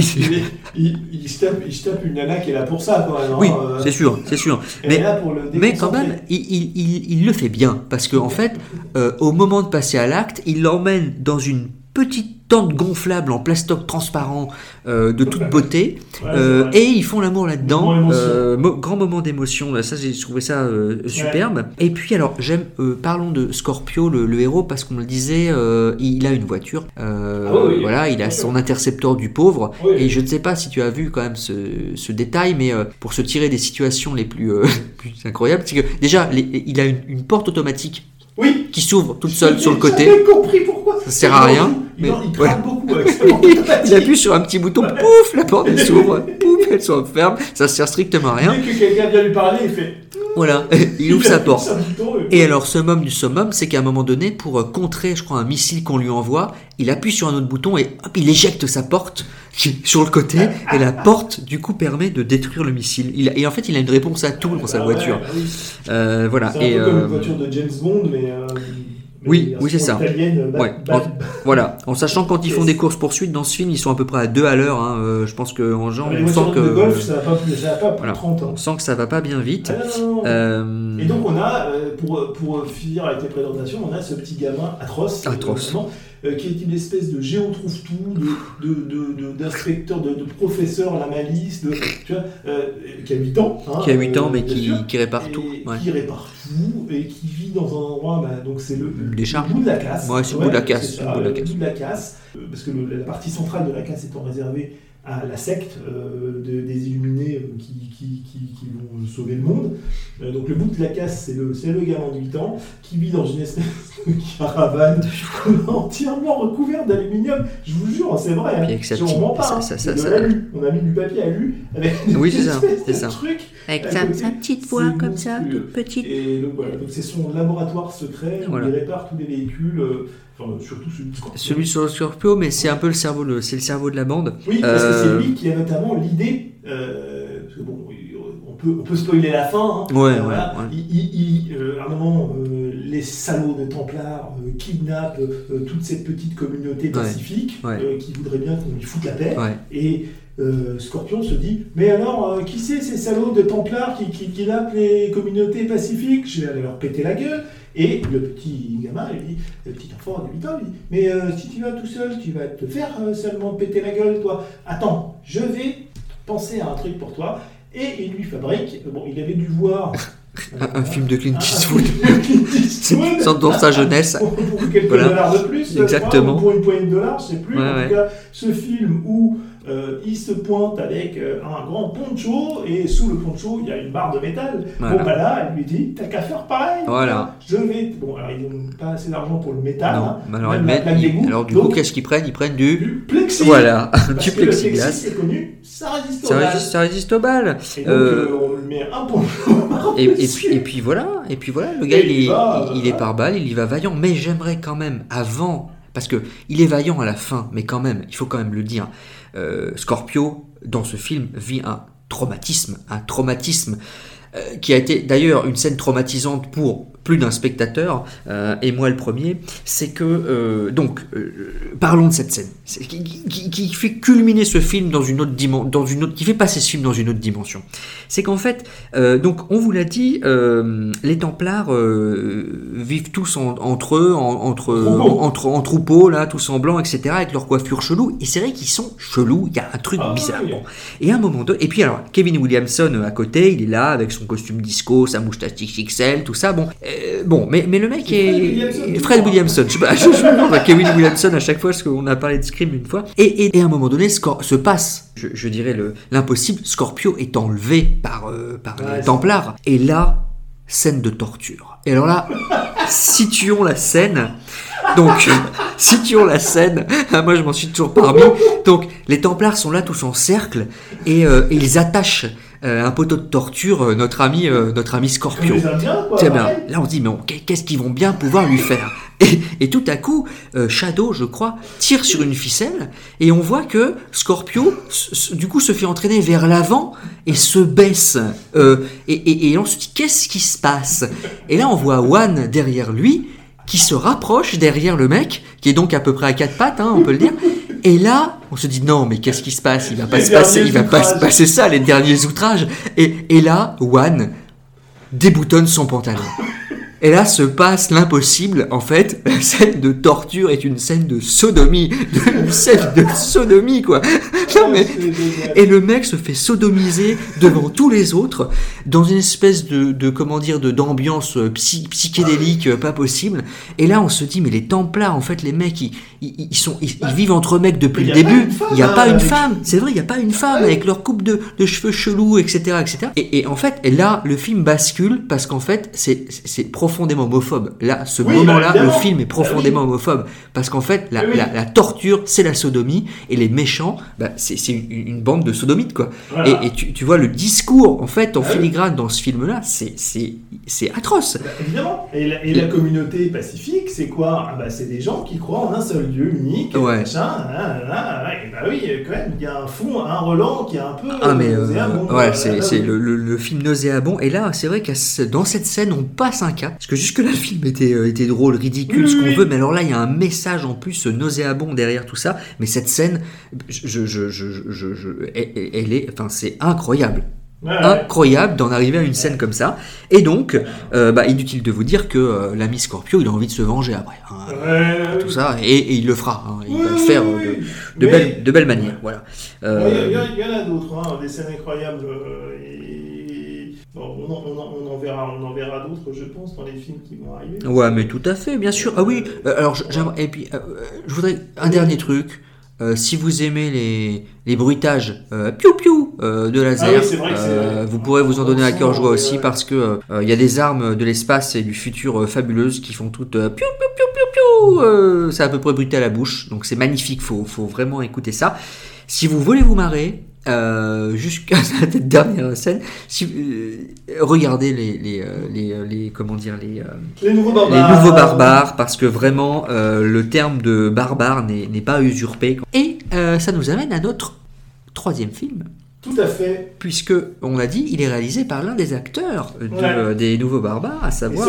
se tape une nana qui est là pour ça quand même. Oui, c'est sûr. Mais quand même, il il le fait bien parce qu'en fait, au moment de passer à l'acte, il l'emmène dans une petite tente gonflable en plastoc transparent de toute beauté et ils font l'amour là-dedans, grand moment d'émotion là, ça j'ai trouvé ça superbe. Et puis alors parlons de Scorpio, le héros, parce qu'on me le disait, il a une voiture, voilà, il a son intercepteur du pauvre, et je ne sais pas si tu as vu quand même ce détail, mais pour se tirer des situations les plus incroyables, c'est que déjà il a une porte automatique qui s'ouvre toute seule sur le côté. J'ai compris pourquoi. Ça sert à rien. Il crame beaucoup avec sa porte automatique. Il appuie sur un petit bouton, pouf, la porte elle s'ouvre, pouf, elle se referme. Ça sert strictement à rien. Dès que quelqu'un vient lui parler, il fait. Voilà, il ouvre sa porte. Et alors, summum du summum, c'est qu'à un moment donné, pour contrer, je crois, un missile qu'on lui envoie, il appuie sur un autre bouton et hop, il éjecte sa porte sur le côté, et la porte, du coup, permet de détruire le missile. Et en fait, il a une réponse à tout dans sa voiture. Voilà. C'est un peu comme une voiture de James Bond, mais oui, c'est ça. Voilà. En sachant que quand ils font des courses-poursuites dans ce film, ils sont à peu près à 2 à l'heure. Hein. Je pense qu'en genre, on sent que. De golf, ça va pas pour 30 ans. On sent que ça va pas bien vite. Et donc, on a, pour finir avec les présentations, on a ce petit gamin atroce. Qui est une espèce de géo-trouve-tout, d'inspecteur, de professeur à la malice, tu vois, qui a 8 ans. Qui a 8 ans, mais qui répare tout. Qui répare tout, et qui vit dans un endroit, donc c'est le bout de la casse. Ouais, c'est le bout de la casse. Le bout de la casse, parce que la partie centrale de la casse étant réservée à la secte des illuminés qui vont sauver le monde. Donc le bout de la casse, c'est le gamin de 8 ans qui vit dans une espèce de caravane entièrement recouverte d'aluminium. Je vous jure, c'est vrai. On ment pas. On a mis du papier à alu avec c'est ça. Truc avec sa petite voix comme ça, toute petite. Et donc voilà, donc c'est son laboratoire secret où il répare tous les véhicules. Surtout celui de Scorpio. Celui sur le Scorpio, mais c'est un peu le cerveau de la bande. Oui, parce que c'est lui qui a notamment l'idée. Parce que bon, on peut spoiler la fin. Hein, à un moment, les salauds de Templars kidnappent toute cette petite communauté pacifique qui voudrait bien qu'on lui foute la paix. Et Scorpion se dit, mais alors, qui c'est ces salauds de Templars qui kidnappent les communautés pacifiques? Je vais aller leur péter la gueule. Et le petit gamin, le petit enfant de 8 ans, il dit, mais si tu vas tout seul, tu vas te faire seulement péter la gueule, toi. Attends, je vais penser à un truc pour toi. Et il lui fabrique, il avait dû voir... un film de Clint Eastwood. Dans sa jeunesse. Pour quelques dollars de plus. Exactement. Pour une poignée de dollars, je ne sais plus. En tout cas, ce film où il se pointe avec un grand poncho, et sous le poncho, il y a une barre de métal. Voilà. Bon, là, elle lui dit, t'as qu'à faire pareil. Voilà. Je vais... Bon, alors, ils n'ont pas assez d'argent pour le métal. Non, alors, du coup, qu'est-ce qu'ils prennent? Ils prennent du plexi. Voilà, du plexiglas. Le plexi, c'est connu, ça résiste aux balles. Ça résiste aux balles. Et donc, on lui met un poncho. Et puis voilà, le gars, il est par balle, il y va vaillant. Mais j'aimerais quand même, avant, parce que il est vaillant à la fin, mais quand même, il faut quand même le dire, Scorpio, dans ce film, vit un traumatisme qui a été d'ailleurs une scène traumatisante pour plus d'un spectateur, et moi le premier, c'est que, parlons de cette scène, qui fait culminer ce film dans une autre dimension, qui fait passer ce film dans une autre dimension. C'est qu'en fait, donc on vous l'a dit, les Templars vivent tous entre eux, en troupeau, là, tous en blanc, etc., avec leur coiffure chelou, et c'est vrai qu'ils sont chelous, il y a un truc bizarre. Bon. Et à un moment donné, et puis alors, Kevin Williamson à côté, il est là, avec son costume disco, sa moustache XXL, tout ça, mais le mec est Fred Williamson. Je me demande à Kevin Williamson à chaque fois, parce qu'on a parlé de Scream une fois. Et à un moment donné, se passe, je dirais l'impossible. Scorpio est enlevé par les Templars. Et là, scène de torture. Et alors là, situons la scène. Donc, moi je m'en suis toujours pas remis. Donc, les Templars sont là tous en cercle et ils attachent un poteau de torture notre ami Scorpio. C'est bien. Là on se dit mais qu'est-ce qu'ils vont bien pouvoir lui faire. Et tout à coup, Shadow, je crois, tire sur une ficelle et on voit que Scorpio, du coup, se fait entraîner vers l'avant et se baisse. Et on se dit qu'est-ce qui se passe. Et là on voit Wan derrière lui qui se rapproche derrière le mec, qui est donc à peu près à 4 pattes, on peut le dire. Et là, on se dit non, mais qu'est-ce qui se passe ? Il va pas se passer ça, les derniers outrages. Et là, Wan déboutonne son pantalon. Et là se passe l'impossible. En fait, la scène de torture est une scène de sodomie. Quoi. Non, mais... Et le mec se fait sodomiser devant tous les autres, dans une espèce d'ambiance psychédélique pas possible. Et là, on se dit, mais les Templars, en fait, les mecs, ils vivent entre mecs depuis le début. Il n'y a pas une femme. C'est vrai, il n'y a pas une femme avec leur coupe de cheveux chelous, etc., etc. Et en fait, là, le film bascule parce qu'en fait, c'est profondément homophobe. Là, moment-là, le film est profondément homophobe parce qu'en fait, la torture, c'est la sodomie et les méchants, c'est une bande de sodomites, quoi. Voilà. Et tu vois le discours, en fait, en filigrane dans ce film-là, c'est atroce. Évidemment. Et la communauté pacifique, c'est quoi ? C'est des gens qui croient en un seul Dieu unique, machin, et oui, quand même, il y a un fond, un Roland qui est un peu nauséabond. Voilà, c'est le film nauséabond. Et là, c'est vrai que dans cette scène, on passe un cap. Parce que jusque-là, le film était drôle, ridicule, ce qu'on veut, mais alors là, il y a un message en plus nauséabond derrière tout ça. Mais cette scène, c'est incroyable. Incroyable d'en arriver à une scène comme ça. Et donc, inutile de vous dire que l'ami Scorpio, il a envie de se venger après. Tout ça, et il le fera. Il va le faire de belle manière. Voilà. Il y en a d'autres, des scènes incroyables. On en verra d'autres, je pense, dans les films qui vont arriver. Ouais, mais tout à fait, bien sûr. Ah oui, alors j'aimerais, et puis je voudrais un dernier truc. Si vous aimez les bruitages piou-piou de laser, vous pourrez vous en donner à cœur joie aussi parce que il y a des armes de l'espace et du futur fabuleuses qui font toutes piou-piou-piou-piou. C'est à peu près bruité à la bouche, donc c'est magnifique. Faut vraiment écouter ça. Si vous voulez vous marrer, jusqu'à cette dernière scène, regardez les nouveaux barbares, parce que vraiment le terme de barbare n'est pas usurpé. Et ça nous amène à notre troisième film. Tout à fait. Puisque, on l'a dit, il est réalisé par l'un des acteurs des Nouveaux Barbares, à savoir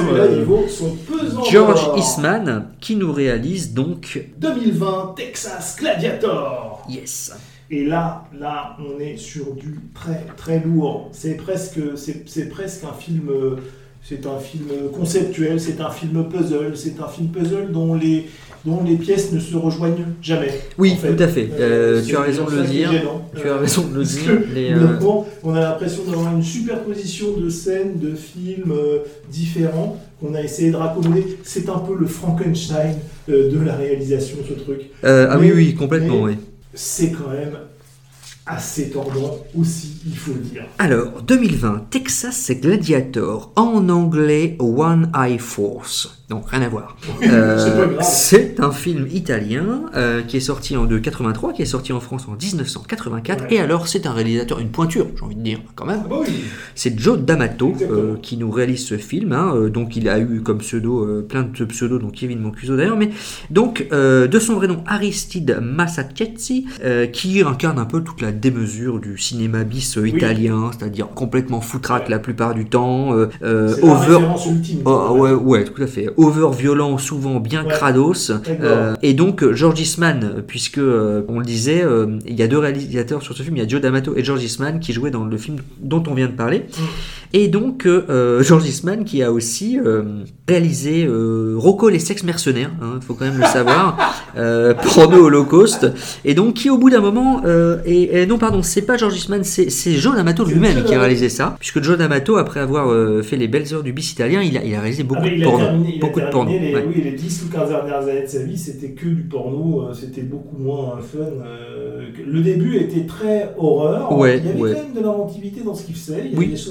George Eastman, qui nous réalise donc 2020 Texas Gladiator. Yes. Et là, on est sur du très très lourd. C'est presque un film. C'est un film conceptuel. C'est un film puzzle. C'est un film puzzle dont les pièces ne se rejoignent jamais. Oui, en fait. Tout à fait. Tu as raison de le dire. Tu as raison de le dire. On a l'impression d'avoir une superposition de scènes, de films différents qu'on a essayé de raccommoder. C'est un peu le Frankenstein de la réalisation, ce truc. Oui, complètement, oui. C'est quand même assez tordant aussi, il faut le dire. Alors, 2020, Texas Gladiator, en anglais One Eye Force. Donc, rien à voir. C'est un film italien qui est sorti de 83, qui est sorti en France en 1984. Et alors, c'est un réalisateur, une pointure, j'ai envie de dire, quand même. C'est Joe D'Amato qui nous réalise ce film. Donc, il a eu comme pseudo, plein de pseudos, donc Kevin Mancuso d'ailleurs. Mais donc, de son vrai nom, Aristide Massacesi, qui incarne un peu toute la démesure du cinéma bis italien, c'est-à-dire complètement foutraque la plupart du temps. C'est la référence ultime. Ouais, tout à fait. Over violent, souvent bien crados. Et donc George Eastman, puisque on le disait, il y a deux réalisateurs sur ce film, il y a Joe D'Amato et George Eastman qui jouaient dans le film dont on vient de parler. Et donc George Eastman qui a aussi réalisé Rocco les sexes mercenaires, faut quand même le savoir, porno holocauste, et donc qui au bout d'un moment non pardon, c'est pas George Eastman, c'est Joe D'Amato lui-même qui a réalisé ça, puisque Joe D'Amato, après avoir fait les belles heures du bis italien, il a réalisé beaucoup de porno. Oui, les 10 ou 15 dernières années de sa vie, c'était que du porno, c'était beaucoup moins fun. Le début était très horreur, il y avait quand même de l'inventivité dans ce qu'il faisait, il y avait des choses assez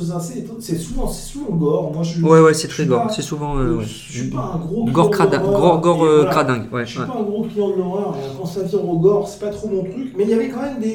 c'est souvent gore. Moi, ouais, c'est très gore. C'est souvent. Je suis pas un gros gore cradingue. Ouais, je suis pas un gros client de l'horreur. Quand ça vient au gore, c'est pas trop mon truc. Mais il y avait quand même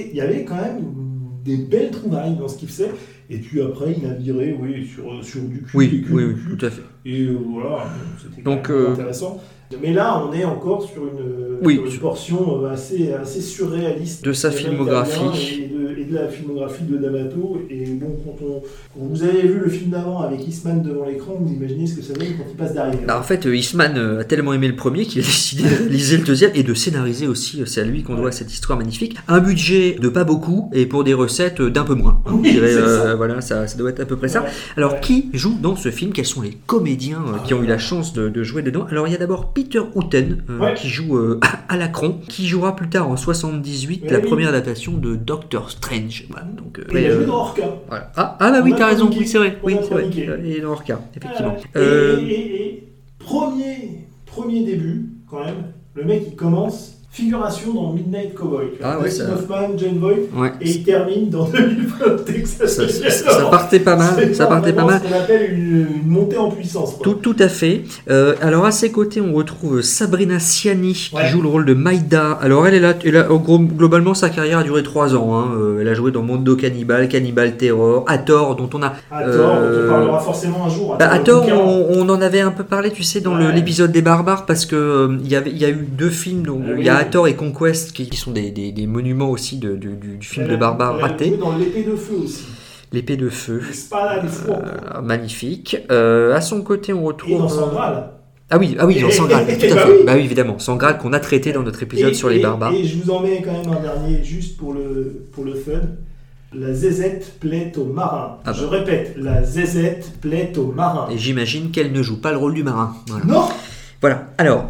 des belles trouvailles dans ce qu'il faisait. Et puis après, il naviguait sur du cul. Oui, tout à fait. Et voilà, c'était quand même intéressant. Mais là, on est encore sur une portion assez surréaliste de sa filmographie et de la filmographie de D'Amato. Et bon, quand vous avez vu le film d'avant avec Eastman devant l'écran, vous imaginez ce que ça donne quand il passe derrière. En fait, Eastman a tellement aimé le premier qu'il a décidé de réaliser le deuxième et de scénariser aussi. C'est à lui qu'on doit cette histoire magnifique. Un budget de pas beaucoup et pour des recettes d'un peu moins. Voilà, ça doit être à peu près ça. Alors, qui joue dans ce film? Quels sont les comédiens qui ont eu la chance de jouer dedans? Alors, il y a d'abord Peter Houghton qui joue Alacron, qui jouera plus tard en 78 la première adaptation de Doctor Strange. Voilà, donc, il a joué dans Orca. Voilà. Bah oui, t'as raison, oui, c'est vrai. Il est dans Orca, effectivement. Et premier début, quand même, le mec il commence figuration dans Midnight Cowboy. Dustin Hoffman, John Voight, et il termine dans 2020 Texas. Ça partait pas mal. Ce qu'on appelle une montée en puissance. Quoi. Tout à fait. Alors à ses côtés, on retrouve Sabrina Ciani qui joue le rôle de Maïda. Alors elle est là. Globalement, sa carrière a duré 3 ans. Elle a joué dans Mondo Cannibal, Cannibal Terror, Hathor, dont on a. Hathor, dont on parlera forcément un jour. Hathor, on en avait un peu parlé, tu sais, dans l'épisode des barbares, parce que il y a eu 2 films. Donc il y a Hathor et Conquest qui sont des monuments aussi du film de barbares raté. Dans l'épée de feu aussi. L'épée de feu. Magnifique. À son côté, on retrouve. Et dans Sangral. Ah oui, dans Sangral, tout à fait. Bah oui, évidemment. Sangral qu'on a traité dans notre épisode sur les barbares. Et je vous en mets quand même un dernier, juste pour le fun. La zézette plaît aux marins. Je répète, la zézette plaît aux marins. Et j'imagine qu'elle ne joue pas le rôle du marin. Voilà. Non. Voilà, alors,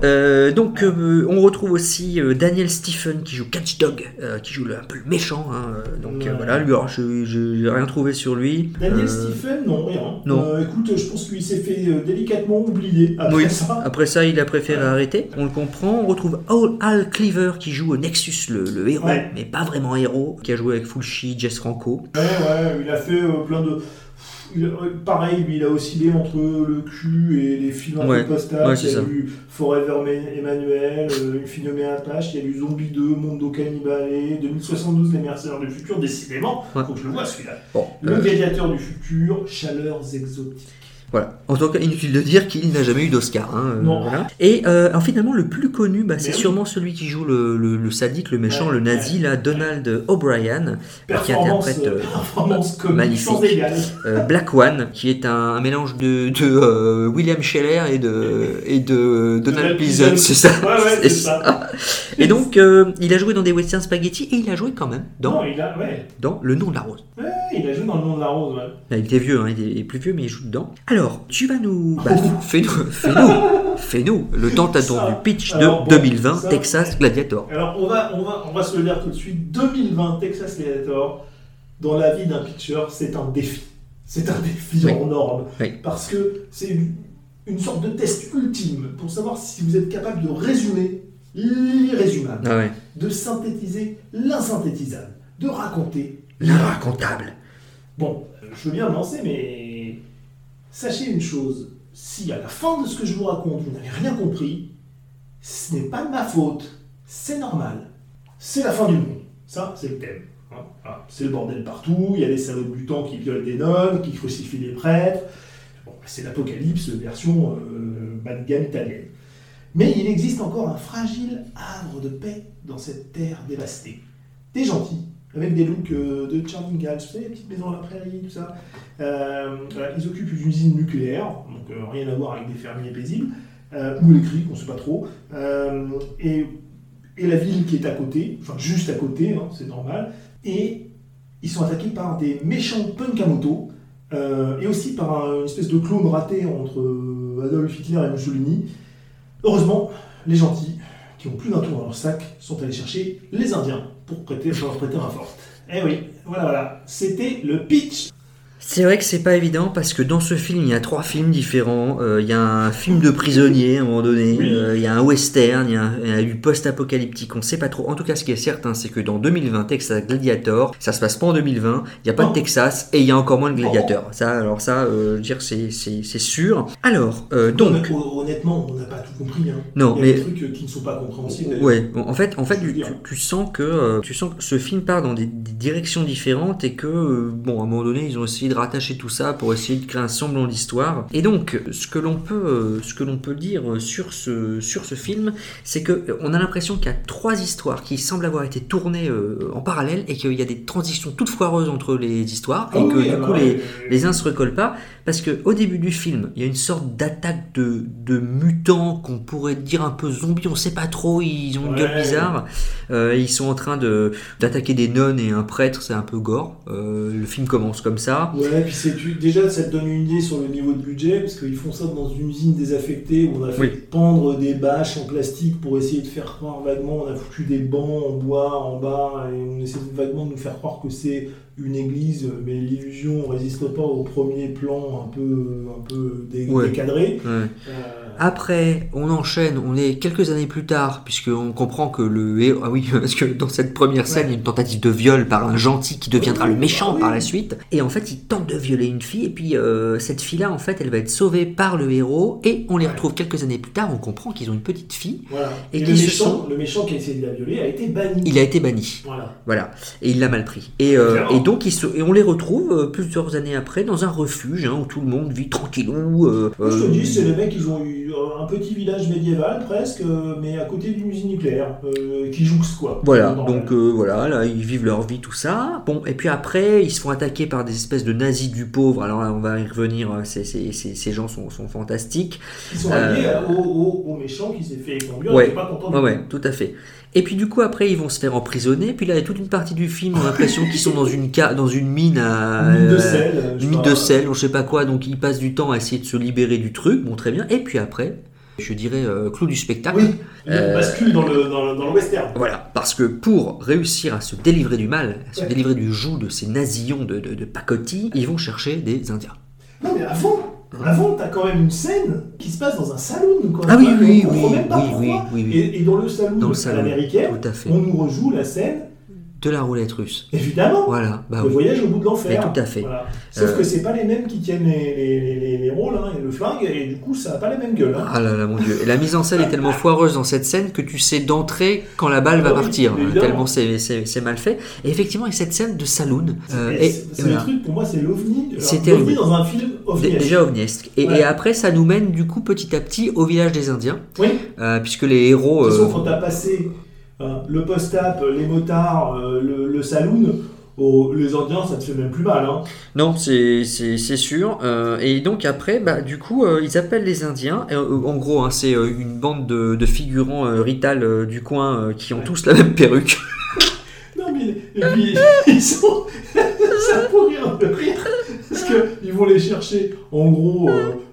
on retrouve aussi Daniel Stephen qui joue Catchdog, qui joue un peu le méchant, voilà, lui, alors, j'ai rien trouvé sur lui. Daniel Stephen, non, rien. Non. Écoute, je pense qu'il s'est fait délicatement oublier après ça. Après ça, il a préféré arrêter, on le comprend. On retrouve Al Cleaver qui joue Nexus, le héros, mais pas vraiment héros, qui a joué avec Fulci, Jess Franco. Il a fait plein de... Pareil, lui, il a oscillé entre le cul et les films un peu post-app. Il y a eu Forever Emmanuel, Une fille nommée Apache, il y a eu Zombie 2, Mondo Cannibale, 2072, Les Mercenaires du futur, décidément, faut que je le vois celui-là. Le Gladiateur du futur, Chaleurs exotiques. Voilà. En tout cas, inutile de dire qu'il n'a jamais eu d'Oscar. Non. Voilà. Et alors, finalement, le plus connu, c'est sûrement celui qui joue le sadique, le méchant, le nazi, là, Donald O'Brien, qui interprète magnifique Black One, qui est un mélange de William Scheller et de Donald Pleasence, c'est ça. C'est ça. Et donc, il a joué dans des western spaghetti et il a joué quand même dans Le Nom de la Rose. Il a joué dans Le Nom de la Rose. Là, il était vieux, il est plus vieux, mais il joue dedans. Alors, tu vas nous... Fais-nous le tant attendu pitch de 2020 Texas Gladiator. Alors, on va se le dire tout de suite. 2020 Texas Gladiator, dans la vie d'un pitcher, c'est un défi. C'est un défi hors norme. Parce que c'est une sorte de test ultime pour savoir si vous êtes capable de résumer l'irrésumable, de synthétiser l'insynthétisable, de raconter l'inracontable. Bon, je veux bien me lancer, mais sachez une chose, si à la fin de ce que je vous raconte, vous n'avez rien compris, ce n'est pas de ma faute, c'est normal. C'est la fin du monde. Ça, c'est le thème. Voilà. C'est le bordel partout, il y a des salauds de mutants qui violent des nonnes, qui crucifient des prêtres. Bon, c'est l'apocalypse version bas de gamme italienne. Mais il existe encore un fragile havre de paix dans cette terre dévastée. Des gentils, avec des looks de Charming Gals, vous savez, les petites maisons à la prairie, tout ça. Ils occupent une usine nucléaire, donc rien à voir avec des fermiers paisibles, ou électriques, on ne sait pas trop. Et la ville qui est à côté, enfin juste à côté, c'est normal. Et ils sont attaqués par des méchants punks à moto, et aussi par une espèce de clone raté entre Adolf Hitler et Mussolini. Heureusement, les gentils, qui ont plus d'un tour dans leur sac, sont allés chercher les Indiens pour leur prêter main forte. Eh oui, voilà. C'était le pitch. C'est vrai que c'est pas évident parce que dans ce film, il y a 3 films différents. Il y a un film de prisonnier à un moment donné, il y a un western, il y a du post-apocalyptique, on sait pas trop. En tout cas, ce qui est certain, c'est que dans 2020, Texas Gladiator, ça se passe pas en 2020, il y a pas de Texas et il y a encore moins de gladiateurs. Ça, je veux dire, c'est sûr. Alors, donc... Honnêtement, on n'a pas tout compris. Hein. Non, il y a mais... des trucs qui ne sont pas compréhensibles. Ouais, en fait tu sens que ce film part dans des directions différentes et que, à un moment donné, ils ont essayé de rattacher tout ça pour essayer de créer un semblant d'histoire. Et donc, ce que l'on peut dire sur ce film, c'est que on a l'impression qu'il y a 3 histoires qui semblent avoir été tournées en parallèle et qu'il y a des transitions toutes foireuses entre les histoires et que du coup les uns se recollent pas, parce que au début du film, il y a une sorte d'attaque de mutants qu'on pourrait dire un peu zombies, on sait pas trop, ils ont une gueule bizarre. Ils sont en train d'attaquer des nonnes et un prêtre, c'est un peu gore. Le film commence comme ça. Ouais, puis déjà ça te donne une idée sur le niveau de budget, parce qu'ils font ça dans une usine désaffectée où on a fait pendre des bâches en plastique pour essayer de faire croire vaguement, on a foutu des bancs en bois en bas et on essaie vaguement de nous faire croire que c'est une église, mais l'illusion ne résiste pas au premier plan un peu décadré. Ouais. Après, on enchaîne, on est quelques années plus tard, puisqu'on comprend que le héros... Ah oui, parce que dans cette première scène, il y a une tentative de viol par un gentil qui deviendra le méchant par la suite. Et en fait, il tente de violer une fille, et puis cette fille-là, en fait, elle va être sauvée par le héros, et on les retrouve quelques années plus tard, on comprend qu'ils ont une petite fille. Voilà. Et le méchant qui a essayé de la violer a été banni. Il a été banni. Voilà. Et il l'a mal pris. Et donc, on les retrouve plusieurs années après dans un refuge, où tout le monde vit tranquillou. Je te dis, c'est les mecs, ils ont eu un petit village médiéval presque, mais à côté d'une usine nucléaire, qui jouxte quoi. Voilà, donc là, ils vivent leur vie, tout ça. Bon, et puis après, ils se font attaquer par des espèces de nazis du pauvre. Alors là, on va y revenir, ces gens sont fantastiques. Ils sont alliés au méchant qui s'est fait éconduire, qui n'est pas content de tout à fait. Et puis du coup après ils vont se faire emprisonner, puis là il y a toute une partie du film on a l'impression qu'ils sont dans une mine de sel, je sais pas quoi, donc ils passent du temps à essayer de se libérer du truc, bon très bien, et puis après je dirais clou du spectacle. Oui, il bascule dans le western. Voilà, parce que pour réussir à se délivrer du mal, à se délivrer du joug de ces nazillons de pacotille, ils vont chercher des Indiens. Non mais avant, t'as quand même une scène qui se passe dans un saloon, quoi. Ah oui. Et dans le saloon américain, on nous rejoue la scène de la roulette russe. Évidemment. Voilà. Le voyage au bout de l'enfer. Mais tout à fait. Voilà. Sauf que c'est pas les mêmes qui tiennent les rôles, et le flingue, et du coup ça a pas la même gueule. Ah là là, mon Dieu. Et la mise en scène est tellement foireuse dans cette scène que tu sais d'entrée quand la balle va partir. Tellement c'est mal fait. Et effectivement, il y a cette scène de saloon. C'est le truc, pour moi, c'est l'OVNI. C'était l'OVNI dans un film ovniesque. Déjà ovniesque. Et après, ça nous mène du coup petit à petit au village des Indiens. Oui. Puisque les héros... De toute façon, quand t'as passé le post-ap, les motards, le saloon... les Indiens, ça te fait même plus mal. Hein. Non, c'est sûr. Et donc après, du coup, ils appellent les Indiens. En gros, c'est une bande de figurants rital du coin qui ont tous la même perruque. Non, mais et puis, ils sont... ça pourrait de rire. Parce qu'ils vont les chercher, en gros,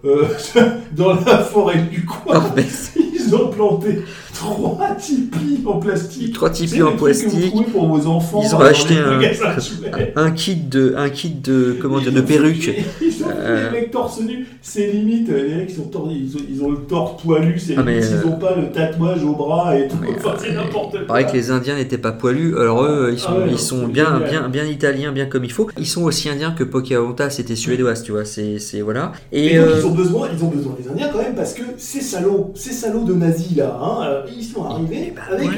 dans la forêt du coin. Ils ont planté 3 tipis en plastique. 3 tipis en plastique. Que vous pour vos enfants. Ils ont acheté un kit de comment dire, de perruques. Ils ont les mecs torse nu. C'est limite, les mecs ils ont le torse poilu. C'est limite, ils n'ont pas le tatouage au bras et tout. C'est n'importe quoi. Pareil que les Indiens n'étaient pas poilus. Alors eux, ils sont bien italiens, bien comme il faut. Ils sont aussi indiens que Pocahontas c'était suédoise, tu vois. C'est voilà. Et donc ils ont besoin des Indiens quand même, parce que ces salauds de nazis là, ils sont arrivés avec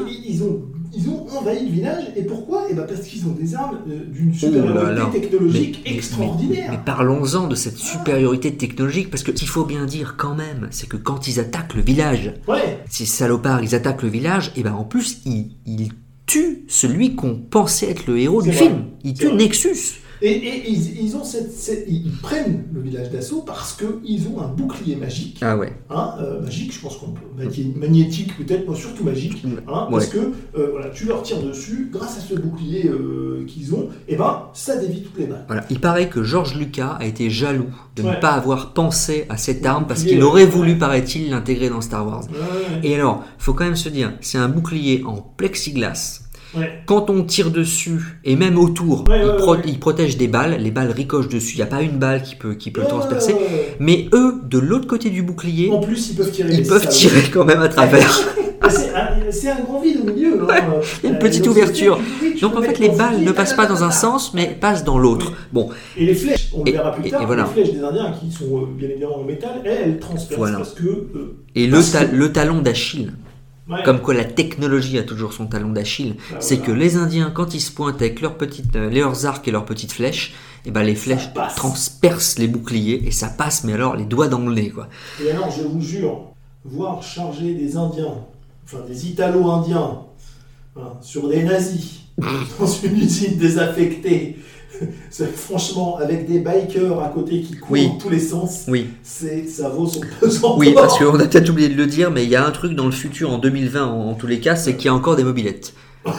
ils ont envahi le village. Et pourquoi ? Parce qu'ils ont des armes d'une supériorité technologique extraordinaire. Mais parlons-en de cette supériorité technologique, parce que qu'il faut bien dire quand même, c'est que quand ils attaquent le village, ces salopards, ils attaquent le village, et en plus ils tuent celui qu'on pensait être le héros du film. Ils tuent Nexus. Et ils ont ils prennent le village d'assaut parce qu'ils ont un bouclier magique. Ah ouais. Magique, je pense qu'on peut. Magnétique peut-être, mais surtout magique. Parce que tu leur tires dessus, grâce à ce bouclier qu'ils ont, ça dévie toutes les balles. Voilà. Il paraît que George Lucas a été jaloux de ne pas avoir pensé à cette arme, parce qu'il aurait voulu, paraît-il, l'intégrer dans Star Wars. Et alors, il faut quand même se dire, c'est un bouclier en plexiglas. Ouais. Quand on tire dessus, et même autour, ils protègent des balles, les balles ricochent dessus, il n'y a pas une balle qui peut transpercer, mais eux, de l'autre côté du bouclier, en plus, ils peuvent tirer, quand même à travers. C'est un grand vide au milieu. Ouais, une petite ouverture. Donc en fait, les balles ne passent pas dans un sens, mais passent dans l'autre. Oui. Bon. Et les flèches, on le verra plus tard, voilà. les flèches des Indiens qui sont bien évidemment en métal, elles transpercent parce que... Et le talon d'Achille. Ouais. Comme quoi la technologie a toujours son talon d'Achille, c'est que les Indiens, quand ils se pointent avec leurs arcs et leurs petites flèches, et ben les flèches transpercent les boucliers et ça passe, mais alors les doigts dans le nez, quoi. Et alors, je vous jure, voir charger des Indiens, enfin des Italo-Indiens, sur des nazis, dans une usine désaffectée, franchement, avec des bikers à côté qui courent dans tous les sens, ça vaut son pesant. Oui, parce qu'on a peut-être oublié de le dire, mais il y a un truc dans le futur, en 2020 en tous les cas, c'est qu'il y a encore des mobylettes.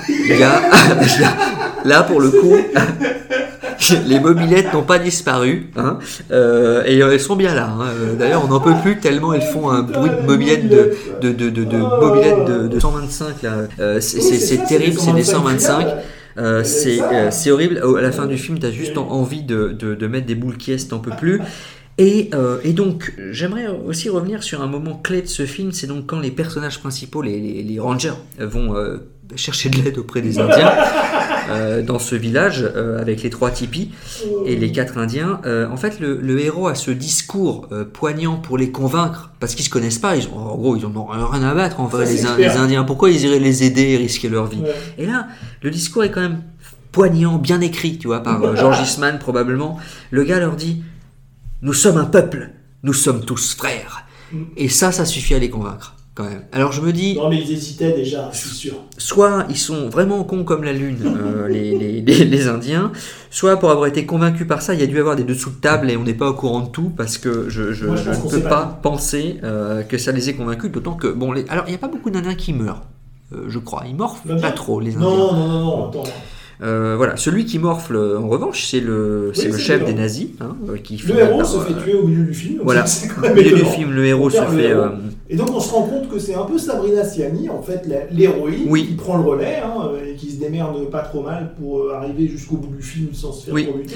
Là, pour le coup, les mobylettes n'ont pas disparu, et elles sont bien là. D'ailleurs, on n'en peut plus tellement elles font un bruit de mobylettes de 125 là. C'est terrible, c'est des 125. C'est horrible. À la fin du film, t'as juste envie de mettre des boules qui t'en peux plus. Et donc, j'aimerais aussi revenir sur un moment clé de ce film, c'est donc quand les personnages principaux, les rangers, vont chercher de l'aide auprès des Indiens dans ce village avec les 3 tipis et les 4 Indiens. En fait, le héros a ce discours poignant pour les convaincre, parce qu'ils se connaissent pas. En gros, ils en ont rien à battre en vrai, les Indiens. Pourquoi ils iraient les aider et risquer leur vie ? Et là, le discours est quand même poignant, bien écrit, tu vois, par George Eastman probablement. Le gars leur dit: nous sommes un peuple, nous sommes tous frères. Et ça suffit à les convaincre, quand même. Alors je me dis... Non, mais ils hésitaient déjà, je suis sûr. Soit ils sont vraiment cons comme la lune, les Indiens, soit pour avoir été convaincus par ça, il y a dû avoir des dessous de table et on n'est pas au courant de tout, parce que je ne peux pas penser que ça les ait convaincus, d'autant que... alors il n'y a pas beaucoup d'Indiens qui meurent, je crois. Ils morfent pas trop, les Indiens. Non, attends. Voilà, celui qui morfle en revanche, c'est le chef des nazis, qui le héros se fait tuer au milieu du film. Voilà, au milieu du film, le héros se fait. Et donc on se rend compte que c'est un peu Sabrina Siani, en fait, l'héroïne qui prend le relais et qui se démerde pas trop mal pour arriver jusqu'au bout du film sans se faire rebuter.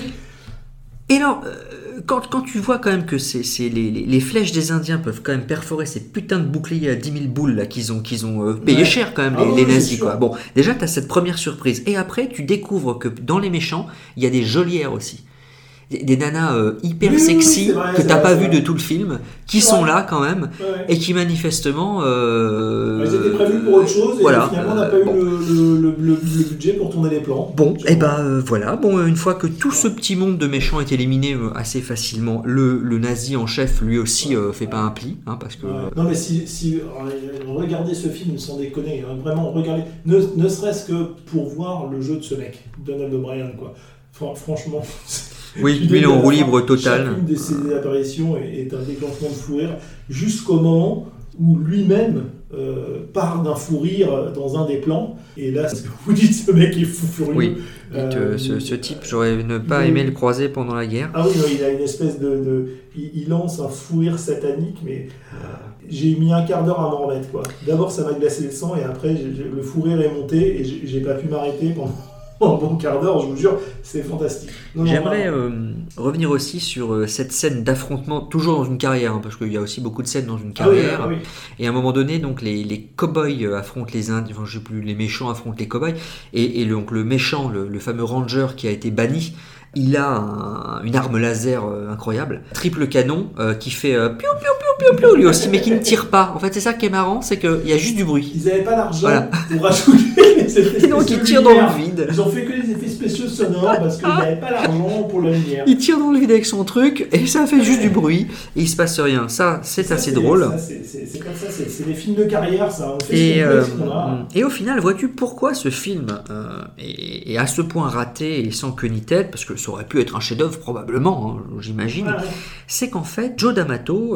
Et alors, quand tu vois quand même que les flèches des Indiens peuvent quand même perforer ces putains de boucliers à 10 000 boules là, qu'ils ont payé cher quand même, les nazis, quoi. Bon, déjà, tu as cette première surprise. Et après, tu découvres que dans les méchants, il y a des geôlières aussi. Des nanas hyper sexy que t'as pas vu de tout le film, qui sont là quand même, et qui manifestement elles étaient prévues pour autre chose, et finalement on n'a pas eu le budget pour tourner les plans. Bon, et voilà, une fois que tout ce petit monde de méchants est éliminé assez facilement, le nazi en chef lui aussi fait pas un pli, parce que... Non mais si regardez ce film sans déconner, vraiment regardez, ne serait-ce que pour voir le jeu de ce mec, Donald O'Brien, quoi. Franchement... Oui, lui il est en roue libre total. Chacune de ses apparitions est un déclenchement de fou rire, jusqu'au moment où lui-même part d'un fou rire dans un des plans. Et là, ce que vous dites, ce mec est fou furieux. Oui, ce type, j'aurais pas aimé le croiser pendant la guerre. Ah oui, non, il a une espèce il lance un fou rire satanique, mais j'ai mis un quart d'heure à m'en remettre, quoi. D'abord, ça m'a glacé le sang, et après, le fou rire est monté, et j'ai pas pu m'arrêter pendant un bon quart d'heure, je vous jure, c'est fantastique. J'aimerais revenir aussi sur cette scène d'affrontement, toujours dans une carrière, parce qu'il y a aussi beaucoup de scènes dans une carrière. Oui. Et à un moment donné, donc les cow-boys affrontent les Indiens, je sais plus, les méchants affrontent les cow-boys, et donc le méchant, le fameux ranger qui a été banni, il a une arme laser incroyable, triple canon, qui fait piou piou piou piou piou lui aussi, mais qui ne tire pas. En fait, c'est ça qui est marrant, c'est qu'il y a juste du bruit. Ils n'avaient pas l'argent pour rajouter les effets spéciaux. Et donc ils tirent dans le vide. Ils ont fait que les effets spéciaux sonores parce qu'ils n'avaient pas l'argent pour la lumière. Il tire dans le vide avec son truc et ça fait juste du bruit et il se passe rien. Ça, c'est assez drôle. C'est comme ça, c'est des films de carrière, ça. On fait ce qu'on a. Et au final, vois-tu pourquoi ce film est à ce point raté et sans queue ni tête, parce que ça aurait pu être un chef-d'œuvre probablement, j'imagine. C'est qu'en fait, Joe D'Amato aurait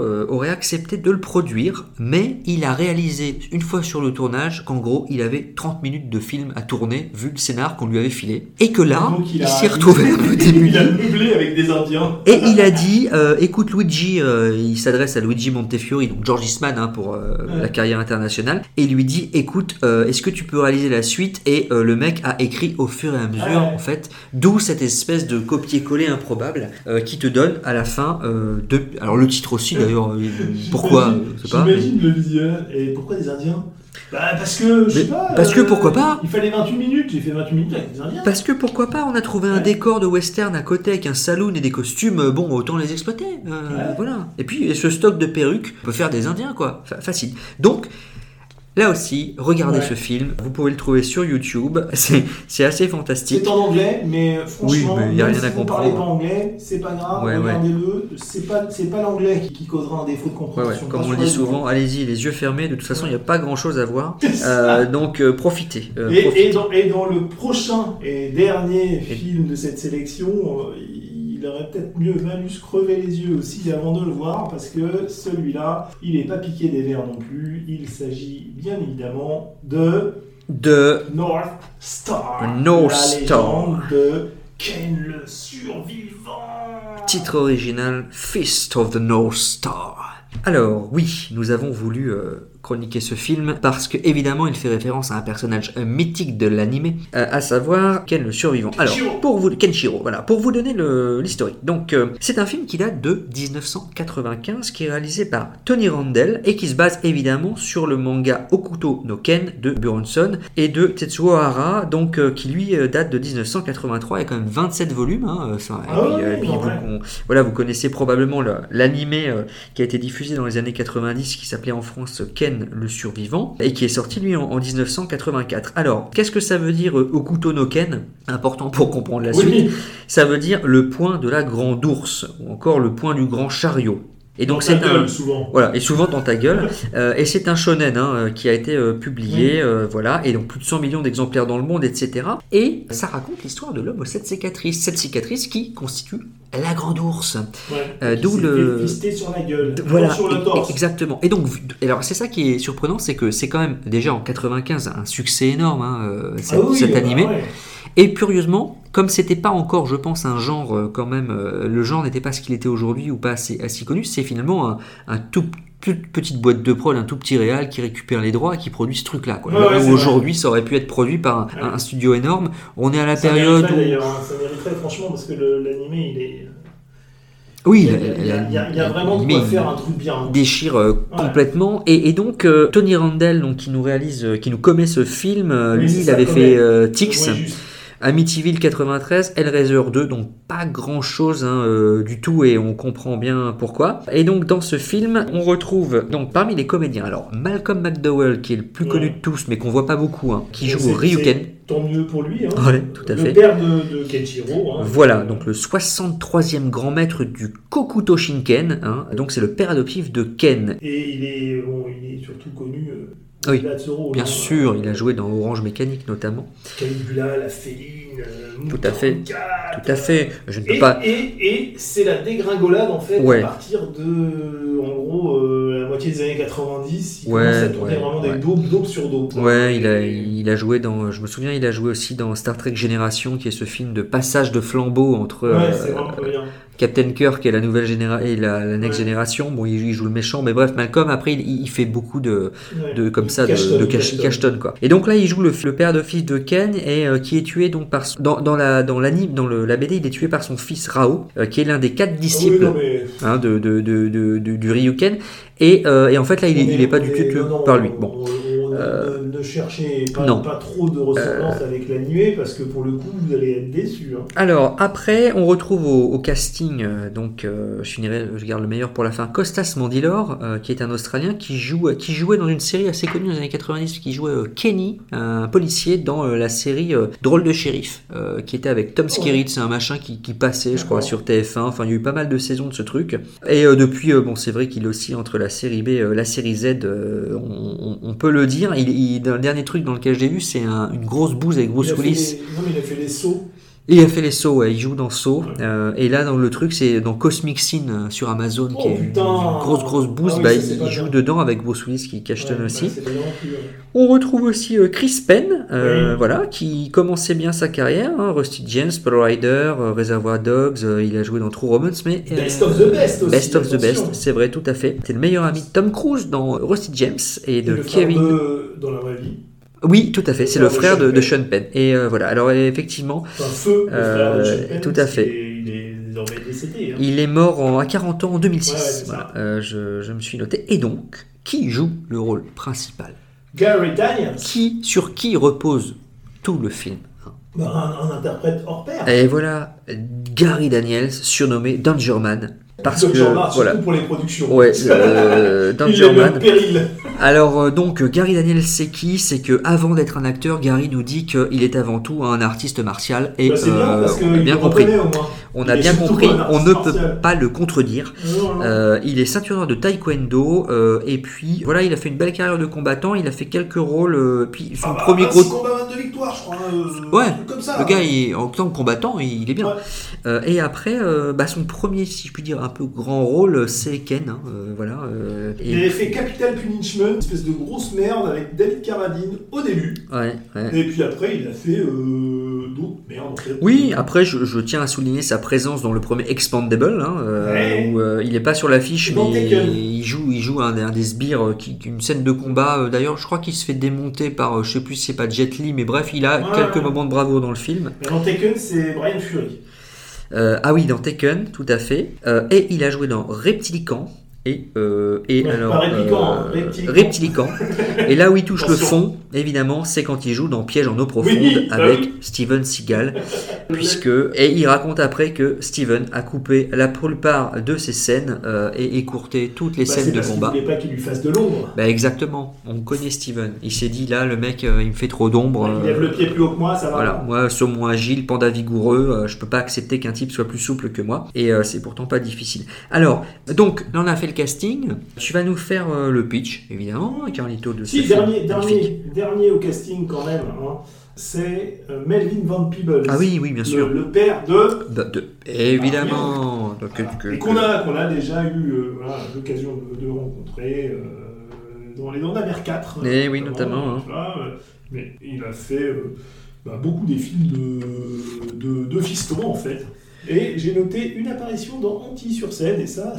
aurait accepté de le produire, mais il a réalisé une fois sur le tournage qu'en gros il avait 30 minutes de film à tourner vu le scénar qu'on lui avait filé, et que là il s'y est retrouvé un peu démuni. Il a meublé avec des Indiens. Et il a dit, écoute Luigi, il s'adresse à Luigi Montefiore, donc George Eastman pour la carrière internationale, et il lui dit, écoute, est-ce que tu peux réaliser la suite? Et le mec a écrit au fur et à mesure, en fait, d'où cette espèce de copier-coller improbable qui te donne à la fin alors le titre aussi d'ailleurs, pourquoi c'est pas. J'imagine le visuel. Et pourquoi des Indiens? Parce que, je sais pas. Parce que pourquoi pas. Il fallait 28 minutes, j'ai fait 28 minutes avec des Indiens. Parce que pourquoi pas, on a trouvé un décor de western à côté avec un saloon et des costumes, bon, autant les exploiter. Voilà. Et puis, ce stock de perruques, on peut faire des Indiens, quoi. Facile. Donc, là aussi, regardez ce film. Vous pouvez le trouver sur YouTube. C'est assez fantastique. C'est en anglais, mais franchement, oui, mais y a rien à si vous comprendre. parlez pas anglais, c'est pas grave, regardez-le. C'est pas l'anglais qui causera un défaut de compréhension. Comme on le dit souvent, allez-y, les yeux fermés. De toute façon, il n'y a pas grand-chose à voir. Donc, profitez. Et dans le prochain et dernier film de cette sélection, il aurait peut-être mieux valu se crever les yeux aussi avant de le voir, parce que celui-là, il n'est pas piqué des verres non plus. Il s'agit bien évidemment de North Star. La légende de Ken le survivant. Titre original, Fist of the North Star. Alors oui, nous avons voulu chroniquer ce film parce que évidemment il fait référence à un personnage mythique de l'anime, à savoir Ken le survivant. Alors Kenshiro, voilà, pour vous donner l'historique. Donc c'est un film qui date de 1995, qui est réalisé par Tony Randell et qui se base évidemment sur le manga Hokuto no Ken de Buronson et de Tetsuo Hara, donc qui lui date de 1983. Il y a quand même 27 volumes. Voilà, vous connaissez probablement l'anime qui a été diffusé dans les années 90, qui s'appelait en France Ken le survivant, et qui est sorti lui en 1984. Alors, qu'est-ce que ça veut dire Hokuto no Ken? Important pour comprendre la suite. Ça veut dire le point de la grande ours, ou encore le point du grand chariot. Et donc c'est souvent. Voilà, et souvent dans ta gueule. Et c'est un shonen qui a été publié, voilà, et donc plus de 100 millions d'exemplaires dans le monde, etc. Et ça raconte l'histoire de l'homme aux 7 cicatrices qui constitue la grande ours. D'où le fister sur la gueule, voilà, sur le torse. Exactement. Et donc, alors c'est ça qui est surprenant, c'est que c'est quand même déjà en 95 un succès énorme, cet animé. Et curieusement, comme c'était pas encore, je pense, un genre quand même, le genre n'était pas ce qu'il était aujourd'hui ou pas assez connu, c'est finalement un toute petite boîte de prod, un tout petit réal qui récupère les droits et qui produit ce truc-là. Aujourd'hui, ça aurait pu être produit par un studio énorme. On est à la période où... Ça mériterait franchement, parce que l'animé, il est... Oui, il y a vraiment de quoi faire un truc bien. Déchire complètement. Et donc, Tony Randell, donc, qui nous commet ce film, lui, il avait fait Tix, Amityville 93, Hellraiser 2, donc pas grand chose du tout, et on comprend bien pourquoi. Et donc dans ce film, on retrouve donc parmi les comédiens, alors Malcolm McDowell, qui est le plus connu de tous, mais qu'on voit pas beaucoup, qui joue Ryuken. Tant mieux pour lui. Ouais, tout à fait. Le père de Kenshiro. Voilà, donc le 63e grand maître du Kokuto Shinken. Donc c'est le père adoptif de Ken. Et il est surtout connu. Oui, bien sûr, il a joué dans Orange Mécanique notamment. Caligula, la Féline, tout à fait. Je ne peux pas. Et c'est la dégringolade en fait à partir de, en gros, la moitié des années 90. Il commence à tourner vraiment des daubes sur daubes. Ouais, il a joué dans. Je me souviens, il a joué aussi dans Star Trek Génération, qui est ce film de passage de flambeau entre. C'est vraiment bien. Captain Kirk et la nouvelle génération et la next génération. Bon, il joue le méchant, mais bref, Malcolm après il fait beaucoup de cachetonne quoi. Et donc là, il joue le père de fils de Ken et qui est tué donc par dans la BD, il est tué par son fils Rao, qui est l'un des 4 disciples du Ryuken. Et en fait là, il est pas du tout tué par lui. Bon. Ne cherchez pas trop de ressemblance avec l'animé, parce que pour le coup vous allez être déçus. Alors après on retrouve au casting je garde le meilleur pour la fin, Kostas Mandylor, qui est un Australien qui jouait dans une série assez connue dans les années 90, qui jouait Kenny, un policier dans la série Drôle de shérif, qui était avec Tom Skerritt. C'est un machin qui passait je crois sur TF1, enfin il y a eu pas mal de saisons de ce truc, et depuis c'est vrai qu'il est aussi entre la série B, la série Z, on peut le dire. Dans le dernier truc dans lequel je l'ai vu, c'est une grosse bouse avec Bruce Willis. Il a fait les sauts. Il a fait les Saw, il joue dans Saw. Et là, dans le truc, c'est dans Cosmic Scene sur Amazon, qui est une grosse boost. Il joue dedans avec Bruce Willis qui Ashton aussi. On retrouve aussi Chris Penn, voilà, qui commençait bien sa carrière. Rusty James, Paul Rider, Reservoir Dogs. Il a joué dans True Romance, mais Best of the Best aussi. Best of the Best, c'est vrai, tout à fait. C'est le meilleur ami de Tom Cruise dans Rusty James et de Kevin. Dans la vraie vie. Oui, tout à fait, c'est le frère de Sean Penn. Et voilà, alors effectivement. Le frère de Sean Penn, tout à fait. Il est désormais décédé. Il est mort à 40 ans en 2006. Voilà, je me suis noté. Et donc, qui joue le rôle principal? Gary Daniels. Sur qui repose tout le film? Un interprète hors pair. Et voilà, Gary Daniels, surnommé Dangerman. Parce Danger que Man, voilà, surtout pour les productions. Ouais, Dangerman. Péril. Alors donc Gary Daniels, c'est qui? C'est que avant d'être un acteur, Gary nous dit qu'il est avant tout un artiste martial et c'est bien, parce on a bien compris. On a bien compris. On ne peut pas le contredire. Il est ceinture noire de taekwondo et puis voilà, il a fait une belle carrière de combattant. Il a fait quelques rôles. Puis son premier gros combat, 22 victoires, je crois. Ouais. Comme ça. Le gars, en tant que combattant, il est bien. Ouais. Et après, son premier, si je puis dire, un peu grand rôle, c'est Ken. Voilà. Il avait fait Capital Punishment, une espèce de grosse merde avec David Carradine au début. Ouais. Et puis après, il a fait d'autres merdes. En fait. Oui, après, je tiens à souligner sa présence dans le premier Expandable, où il n'est pas sur l'affiche, mais il joue un des sbires, une scène de combat. D'ailleurs, je crois qu'il se fait démonter par, je sais plus si c'est pas Jet Li, mais bref, il a quelques moments de bravoure dans le film. Mais dans Taken, c'est Brian Fury. Ah oui, dans Taken, tout à fait. Et il a joué dans Reptilican. Reptilican. Et là où il touche le fond, évidemment, c'est quand il joue dans Piège en eau profonde avec Steven Seagal, et il raconte après que Steven a coupé la plupart de ses scènes et écourté toutes les scènes de combat. Il voulait pas qu'il lui fasse de l'ombre. Exactement. On connaît Steven. Il s'est dit là, le mec, il me fait trop d'ombre. Il lève le pied plus haut que moi, ça va. Voilà. Moi, saumon agile, panda vigoureux, je peux pas accepter qu'un type soit plus souple que moi. Et c'est pourtant pas difficile. Alors, donc, là, on a fait le casting. Tu vas nous faire le pitch, évidemment, Carlito, de ce dernier au casting quand même. C'est Melvin Van Peebles. Ah oui, bien sûr. Le père de évidemment. Et qu'on a déjà eu l'occasion de rencontrer dans Les Dents de la Mer 4. Oui, notamment. Mais il a fait beaucoup des films de fiston, en fait. Et j'ai noté une apparition dans Anti-sur-scène, et ça,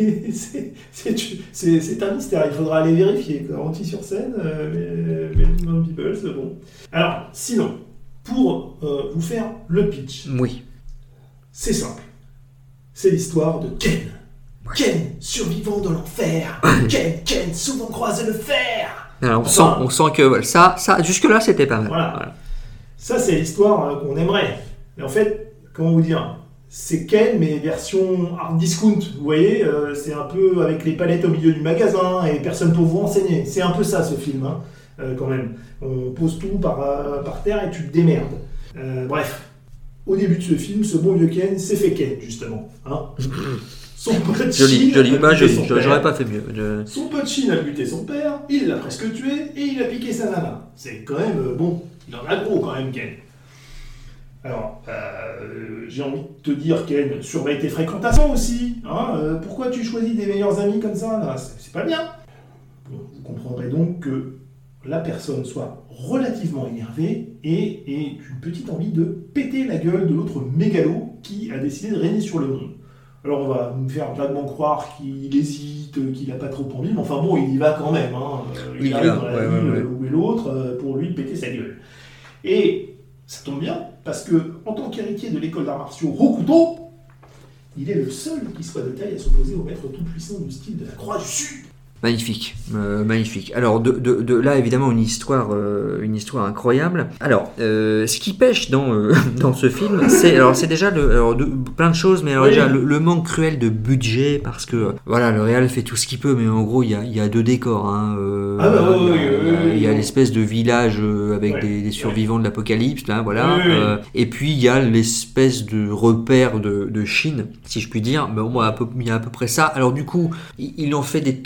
c'est un mystère, il faudra aller vérifier. Anti-sur-scène, Melvin Van Peebles, bon. Alors, sinon, pour vous faire le pitch, oui, c'est simple. C'est l'histoire de Ken. Ouais. Ken, survivant de l'enfer. Ken, souvent croise le fer. Alors, on sent que ça, jusque-là, c'était pas mal. Voilà. Ça, c'est l'histoire qu'on aimerait. Mais en fait, comment vous dire, c'est Ken, mais version hard discount, vous voyez, c'est un peu avec les palettes au milieu du magasin et personne pour vous renseigner. C'est un peu ça, ce film, quand même. On pose tout par terre et tu te démerdes. Bref, au début de ce film, ce bon vieux Ken s'est fait Ken, justement. Son pote joli, j'aurais pas fait mieux. Son pote Chine a buté son père, il l'a presque tué et il a piqué sa nana. C'est quand même, il en a gros quand même, Ken. Alors, j'ai envie de te dire, Ken, surveille tes fréquentations aussi. Pourquoi tu choisis des meilleurs amis comme ça là, c'est pas bien. Bon, vous comprendrez donc que la personne soit relativement énervée et ait une petite envie de péter la gueule de l'autre mégalo qui a décidé de régner sur le monde. Alors on va nous faire vaguement croire qu'il hésite, qu'il n'a pas trop envie, mais enfin bon, il y va quand même. Il arrive dans la ville où est l'autre pour lui péter sa gueule. Et ça tombe bien, parce que en tant qu'héritier de l'école d'arts martiaux Rokuto, il est le seul qui soit de taille à s'opposer au maître tout-puissant du style de la Croix du Sud. Magnifique. Alors de là évidemment une histoire incroyable. Alors ce qui pêche dans ce film, c'est déjà plein de choses, mais alors déjà le manque cruel de budget, parce que voilà, le réal fait tout ce qu'il peut, mais en gros il y a 2 décors. Il y a l'espèce de village avec des survivants de l'apocalypse là, voilà. Et puis il y a l'espèce de repère de Chine, si je puis dire. Mais au moins il y a à peu près ça. Alors du coup ils ont fait des tonasses.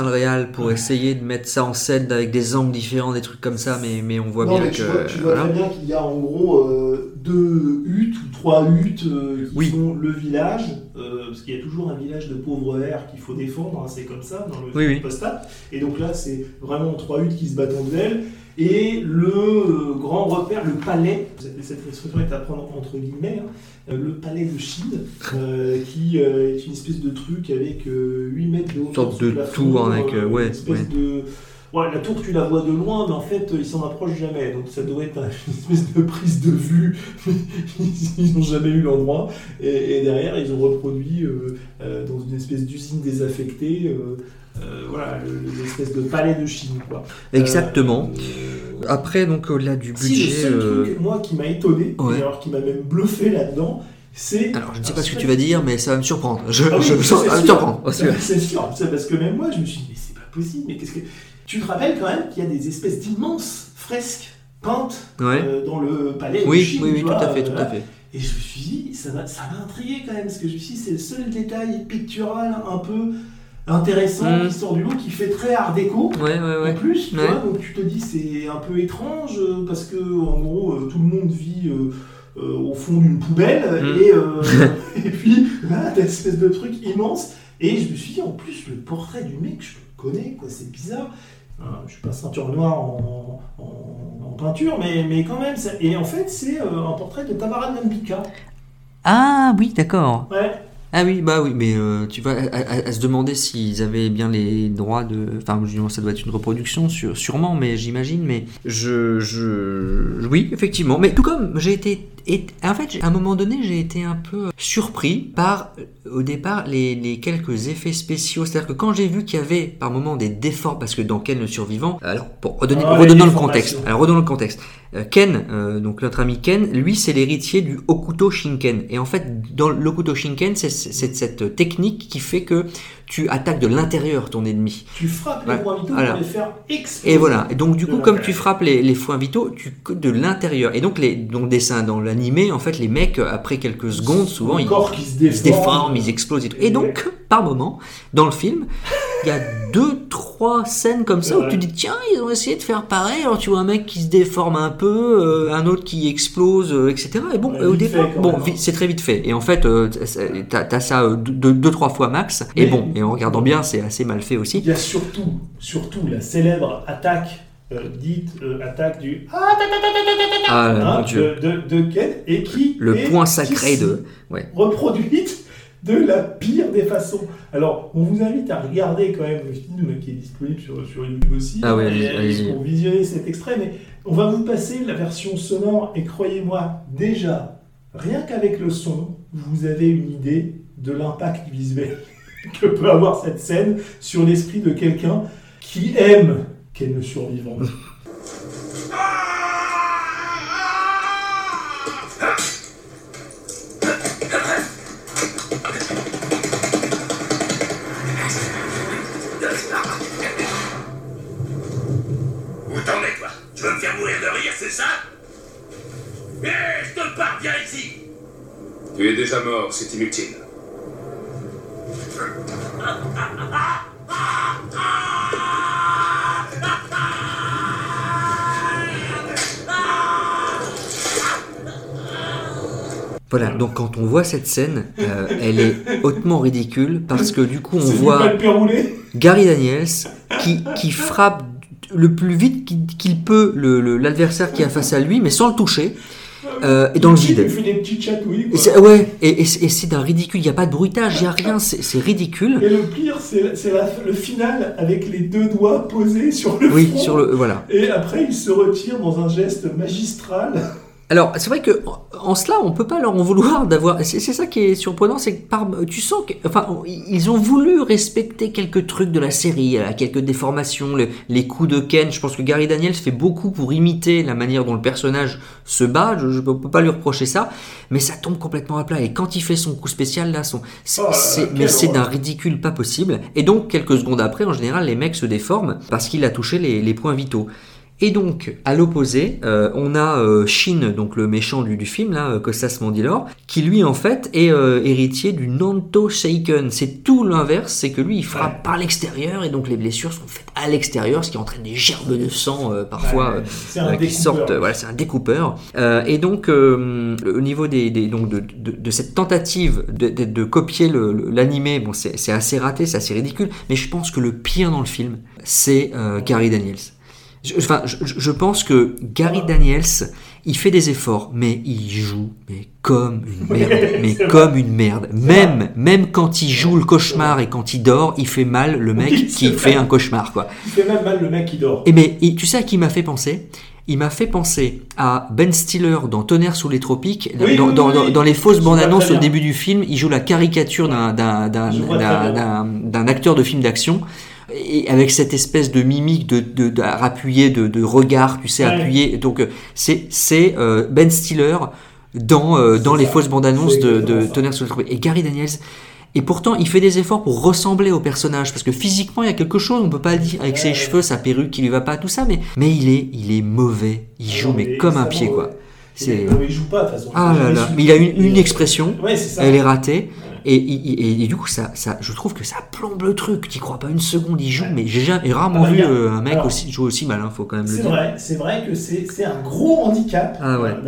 le réal pour essayer de mettre ça en scène avec des angles différents, des trucs comme ça, mais on voit bien que... Tu vois très bien qu'il y a en gros 2 huttes ou 3 huttes qui font le village, parce qu'il y a toujours un village de pauvres airs qu'il faut défendre, hein, c'est comme ça dans le postal. Et donc là, c'est vraiment 3 huttes qui se battent en duel. Et le grand repère, le palais, cette expression est à prendre entre guillemets, le palais de Chine, qui est une espèce de truc avec 8 mètres de hauteur. Une sorte de tour avec... la tour, tu la vois de loin, mais en fait, ils s'en approchent jamais. Donc ça doit être une espèce de prise de vue. Ils n'ont jamais eu l'endroit. Et derrière, ils ont reproduit dans une espèce d'usine désaffectée... l'espèce de palais de Chine, quoi. Exactement. Après, donc, au-delà du budget... Si, le seul truc, moi, qui m'a étonné, et alors qui m'a même bluffé là-dedans, c'est... Alors, je ne sais pas ce que tu vas dire, mais ça va me surprendre. Ça va me surprendre. C'est sûr, parce que même moi, je me suis dit, mais c'est pas possible, mais qu'est-ce que... Tu te rappelles quand même qu'il y a des espèces d'immenses fresques peintes dans le palais de Chine. Oui, tout à fait. Et je me suis dit, ça m'a intrigué quand même, parce que je me suis dit, c'est le seul détail pictural un peu... intéressant qui sort du lot, qui fait très art déco en plus, tu vois, donc tu te dis c'est un peu étrange parce que en gros tout le monde vit au fond d'une poubelle et puis là t'as une espèce de truc immense et je me suis dit en plus le portrait du mec je le connais quoi, c'est bizarre, je suis pas ceinture noire en peinture mais quand même ça... et en fait c'est un portrait de Tamara Nambika. Ah oui d'accord. Ouais. Ah oui, mais tu vois, à se demander s'ils avaient bien les droits de... Enfin, ça doit être une reproduction, sûrement, mais j'imagine, mais oui, effectivement. Mais tout comme j'ai été... En fait, à un moment donné, j'ai été un peu surpris par, au départ, les quelques effets spéciaux. C'est-à-dire que quand j'ai vu qu'il y avait, par moments, des déformes, parce que dans Ken le survivant... Alors, redonnons le contexte. Ken, donc notre ami Ken, lui, c'est l'héritier du Hokuto Shinken. Et en fait, dans l'Hokuto Shinken, c'est cette technique qui fait que tu attaques de l'intérieur ton ennemi. Tu frappes les points vitaux pour les faire exploser. Et voilà. Et donc, du coup, comme tu frappes les points vitaux, de l'intérieur. Et donc, dans l'animé, en fait, les mecs, après quelques secondes, souvent, ils se déforment, ils explosent et tout. Et donc, par moment, dans le film, il y a 2-3 scènes comme ça où tu dis, tiens, ils ont essayé de faire pareil. Alors, tu vois un mec qui se déforme un peu, un autre qui explose, etc. Et bon, au départ, c'est très vite fait. Et en fait, t'as ça 2-3 fois max. Et bon, et en regardant bien, c'est assez mal fait aussi. Il y a surtout la célèbre attaque attaque du de Ken et qui le point sacré reproduite de la pire des façons. Alors, on vous invite à regarder quand même le film qui est disponible sur YouTube aussi allez-y. Pour visionner cet extrait, mais on va vous passer la version sonore et croyez-moi, déjà, rien qu'avec le son, vous avez une idée de l'impact visuel que peut avoir cette scène sur l'esprit de quelqu'un qui aime Ken le survivant. Où t'en es, toi? Tu veux me faire mourir de rire, c'est ça? Je te parle, viens ici! Tu es déjà mort, c'est inutile. Voilà, donc quand on voit cette scène, elle est hautement ridicule parce que du coup on voit Gary Daniels qui frappe le plus vite qu'il peut l'adversaire qui est face à lui, mais sans le toucher. Et dans le vide. Il fait des petites chatouilles. Et c'est d'un ridicule. Il n'y a pas de bruitage, il n'y a rien. C'est ridicule. Et le pire, c'est le final avec les 2 doigts posés sur le front. Voilà. Et après, il se retire dans un geste magistral. Alors, c'est vrai que en cela, on peut pas leur en vouloir d'avoir. C'est ça qui est surprenant, c'est que tu sens que, ils ont voulu respecter quelques trucs de la série, quelques déformations, les coups de Ken. Je pense que Gary Daniels fait beaucoup pour imiter la manière dont le personnage se bat. Je peux pas lui reprocher ça, mais ça tombe complètement à plat. Et quand il fait son coup spécial là, c'est d'un ridicule pas possible. Et donc quelques secondes après, en général, les mecs se déforment parce qu'il a touché les points vitaux. Et donc, à l'opposé, on a Shin, donc le méchant du film, là, Costas Mandylor, qui lui, en fait, est héritier du Nanto Seiken. C'est tout l'inverse, c'est que lui, il frappe par l'extérieur, et donc les blessures sont faites à l'extérieur, ce qui entraîne des gerbes de sang, parfois, qui sortent. Voilà, c'est un découpeur. Et donc, au niveau de cette tentative de copier l'animé, bon, c'est assez raté, c'est assez ridicule, mais je pense que le pire dans le film, c'est Gary Daniels. Je pense que Gary Daniels, il fait des efforts, mais il joue comme une merde. Même quand il joue le cauchemar et quand il dort, il fait mal le mec qui fait un cauchemar, quoi. Il fait même mal le mec qui dort. Et tu sais à qui il m'a fait penser ? Il m'a fait penser à Ben Stiller dans Tonnerre sous les tropiques. Dans les fausses bandes annonces au début du film, il joue la caricature d'un acteur de film d'action. Et avec cette espèce de mimique de appuyé de regard, tu sais, appuyé. Donc c'est Ben Stiller dans les fausses bandes annonces de Tonnerre sous les tropiques. Et Gary Daniels. Et pourtant, il fait des efforts pour ressembler au personnage, parce que physiquement, il y a quelque chose, on peut pas le dire, avec ses cheveux, sa perruque, qui lui va pas, tout ça, mais il est mauvais. Il joue comme un pied, quoi. Il joue pas, de toute façon. Ah là là, mais il a une expression, c'est elle est ratée. Et du coup, ça, je trouve que ça plombe le truc. T'y crois pas une seconde, il joue, mais j'ai rarement vu un mec jouer aussi mal, faut quand même le dire. C'est vrai que c'est un gros handicap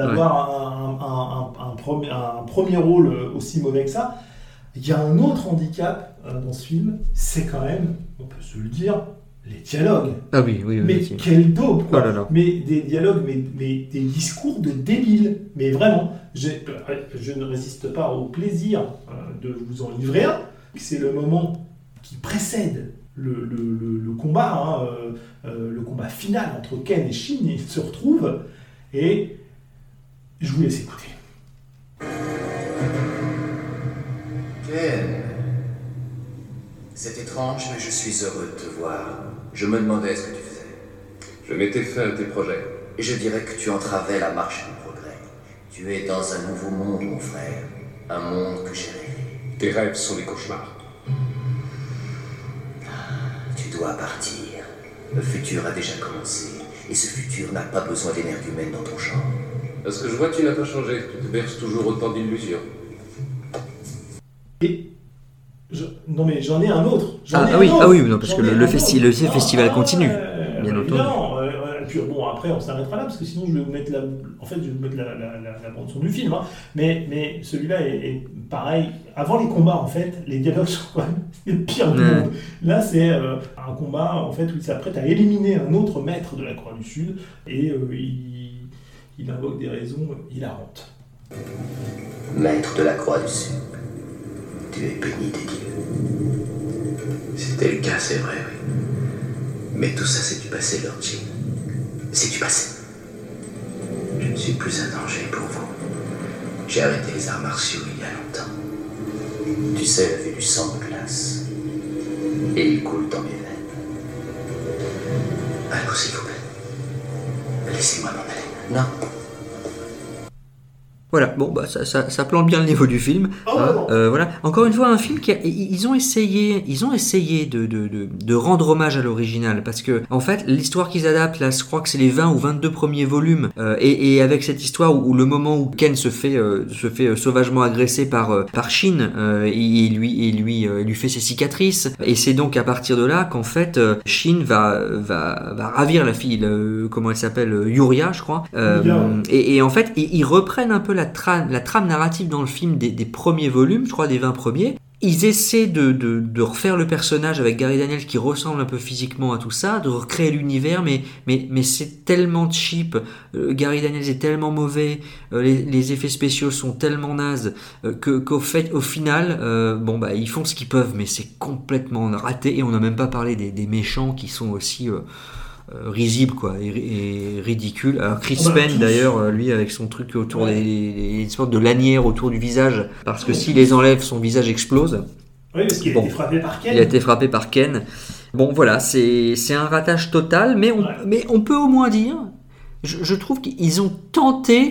d'avoir un premier rôle aussi mauvais que ça. Il y a un autre handicap dans ce film, c'est quand même, on peut se le dire, les dialogues. Ah oui. Mais quel dope, quoi. Oh là là. Mais des dialogues, mais des discours de débiles. Mais vraiment, je ne résiste pas au plaisir de vous en livrer un. C'est le moment qui précède le combat, le combat final entre Ken et Shin. Ils se retrouvent et je vous laisse écouter. Ken, c'est étrange, mais je suis heureux de te voir. Je me demandais ce que tu faisais. Je mettais fin à tes projets. Je dirais que tu entravais la marche du progrès. Tu es dans un nouveau monde, mon frère. Un monde que j'ai rêvé. Tes rêves sont des cauchemars. Tu dois partir. Le futur a déjà commencé. Et ce futur n'a pas besoin d'énergumène dans ton champ. À ce que je vois, tu n'as pas changé. Tu te berces toujours autant d'illusions. Et non mais j'en ai un autre. Parce que le festival continue, bien entendu. Puis bon, après on s'arrêtera là parce que sinon je vais vous mettre la bande son du film. Hein. Mais celui-là est pareil. Avant les combats, en fait, les dialogues sont quand même le pire du monde. Là, c'est un combat en fait où il s'apprête à éliminer un autre maître de la Croix du Sud et il invoque des raisons hilarantes. Maître de la Croix du Sud. Tu es béni des dieux. C'était le cas, c'est vrai, oui. Mais tout ça, c'est du passé, Lord Jin. C'est du passé. Je ne suis plus un danger pour vous. J'ai arrêté les arts martiaux il y a longtemps. Tu sais, la vue du sang me glace. Et il coule dans mes veines. Allons, s'il vous plaît. Laissez-moi m'en aller. Non. Voilà, bon, bah ça plante bien le niveau du film. Voilà, encore une fois un film ils ont essayé de rendre hommage à l'original parce que en fait l'histoire qu'ils adaptent là, je crois que c'est les 20 ou 22 premiers volumes et avec cette histoire où le moment où Ken se fait sauvagement agresser par Shin, il lui fait ses cicatrices et c'est donc à partir de là qu'en fait Shin va ravir la fille, comment elle s'appelle, Yuria, je crois, et en fait ils reprennent un peu la trame narrative dans le film des premiers volumes, je crois des 20 premiers. Ils essaient de refaire le personnage avec Gary Daniels qui ressemble un peu physiquement à tout ça, de recréer l'univers, mais c'est tellement cheap, Gary Daniels est tellement mauvais, les effets spéciaux sont tellement nazes qu'au final, ils font ce qu'ils peuvent, mais c'est complètement raté et on n'a même pas parlé des méchants qui sont aussi risible quoi et ridicule. Alors Chris Penn d'ailleurs, lui avec son truc autour des sortes de lanières autour du visage, parce que s'il les enlève son visage explose. Oui, parce qu'il a été frappé par Ken. Il a été frappé par Ken. Bon voilà, c'est un ratage total, mais on peut au moins dire, je trouve qu'ils ont tenté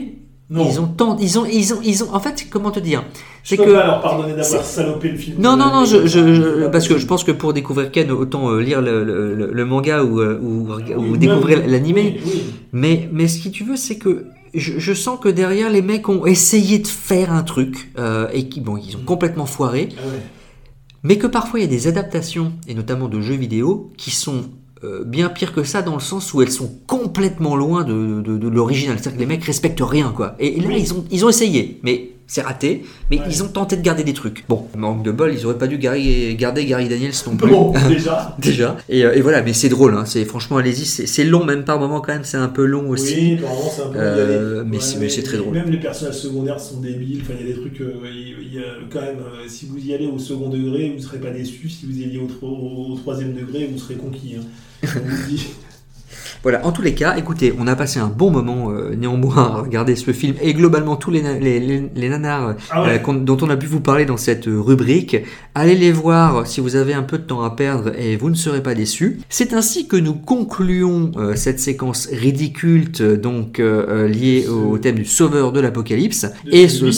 Non. Ils ont. En fait, comment te dire? Je peux pas leur pardonner d'avoir salopé le film. Non, parce que je pense que pour découvrir Ken, autant lire le manga ou découvrir l'animé. Oui. Mais ce que tu veux, c'est que je sens que derrière, les mecs ont essayé de faire un truc et ils ont complètement foiré. Ah ouais. Mais que parfois il y a des adaptations, et notamment de jeux vidéo, qui sont bien pires que ça, dans le sens où elles sont complètement loin de l'original. C'est-à-dire que les mecs respectent rien, quoi. Et là, ils ont essayé, mais c'est raté. Mais ils ont tenté de garder des trucs. Bon, manque de bol, ils auraient pas dû garder Gary Daniels non plus. Bon, déjà. Et voilà, mais c'est drôle, hein. C'est franchement, allez-y, c'est long, même par moment quand même, c'est un peu long aussi. Oui, par moment c'est un peu mais c'est très drôle. Même les personnages secondaires sont débiles. Enfin, il y a des trucs. Quand même, si vous y allez au second degré, vous ne serez pas déçus. Si vous y allez au troisième degré, vous serez conquis. Hein. Je vous dis. Voilà, en tous les cas, écoutez, on a passé un bon moment néanmoins à regarder ce film et globalement tous les nanars dont on a pu vous parler dans cette rubrique. Allez les voir si vous avez un peu de temps à perdre et vous ne serez pas déçus. C'est ainsi que nous concluons cette séquence ridicule donc liée au thème du sauveur de l'apocalypse. Et ce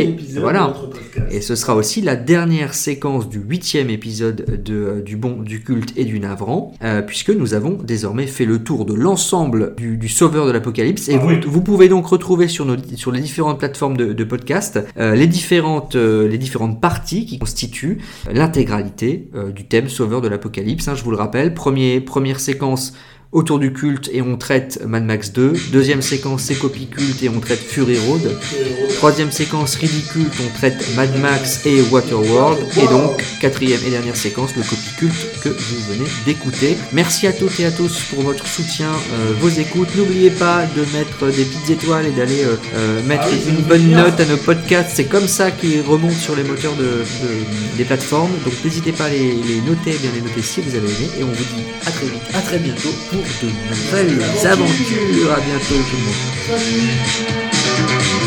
sera aussi la dernière séquence du 8e épisode du bon, du culte et du navrant, puisque nous avons désormais fait le tour de l'ensemble du sauveur de l'apocalypse et vous pouvez donc retrouver sur les différentes plateformes de podcast les différentes parties qui constituent l'intégralité du thème sauveur de l'apocalypse, hein, je vous le rappelle. Première séquence autour du culte et on traite Mad Max 2. Deuxième séquence, c'est Copy Culte et on traite Fury Road. Troisième séquence, Ridicule, on traite Mad Max et Waterworld. Et donc, quatrième et dernière séquence, le Copy Culte que vous venez d'écouter. Merci à toutes et à tous pour votre soutien, vos écoutes. N'oubliez pas de mettre des petites étoiles et d'aller mettre une bonne note à nos podcasts. C'est comme ça qu'ils remontent sur les moteurs des plateformes. Donc n'hésitez pas à les noter, bien les noter si vous avez aimé. Et on vous dit à très vite, à très bientôt pour de nouvelles aventures. À bientôt tout le monde.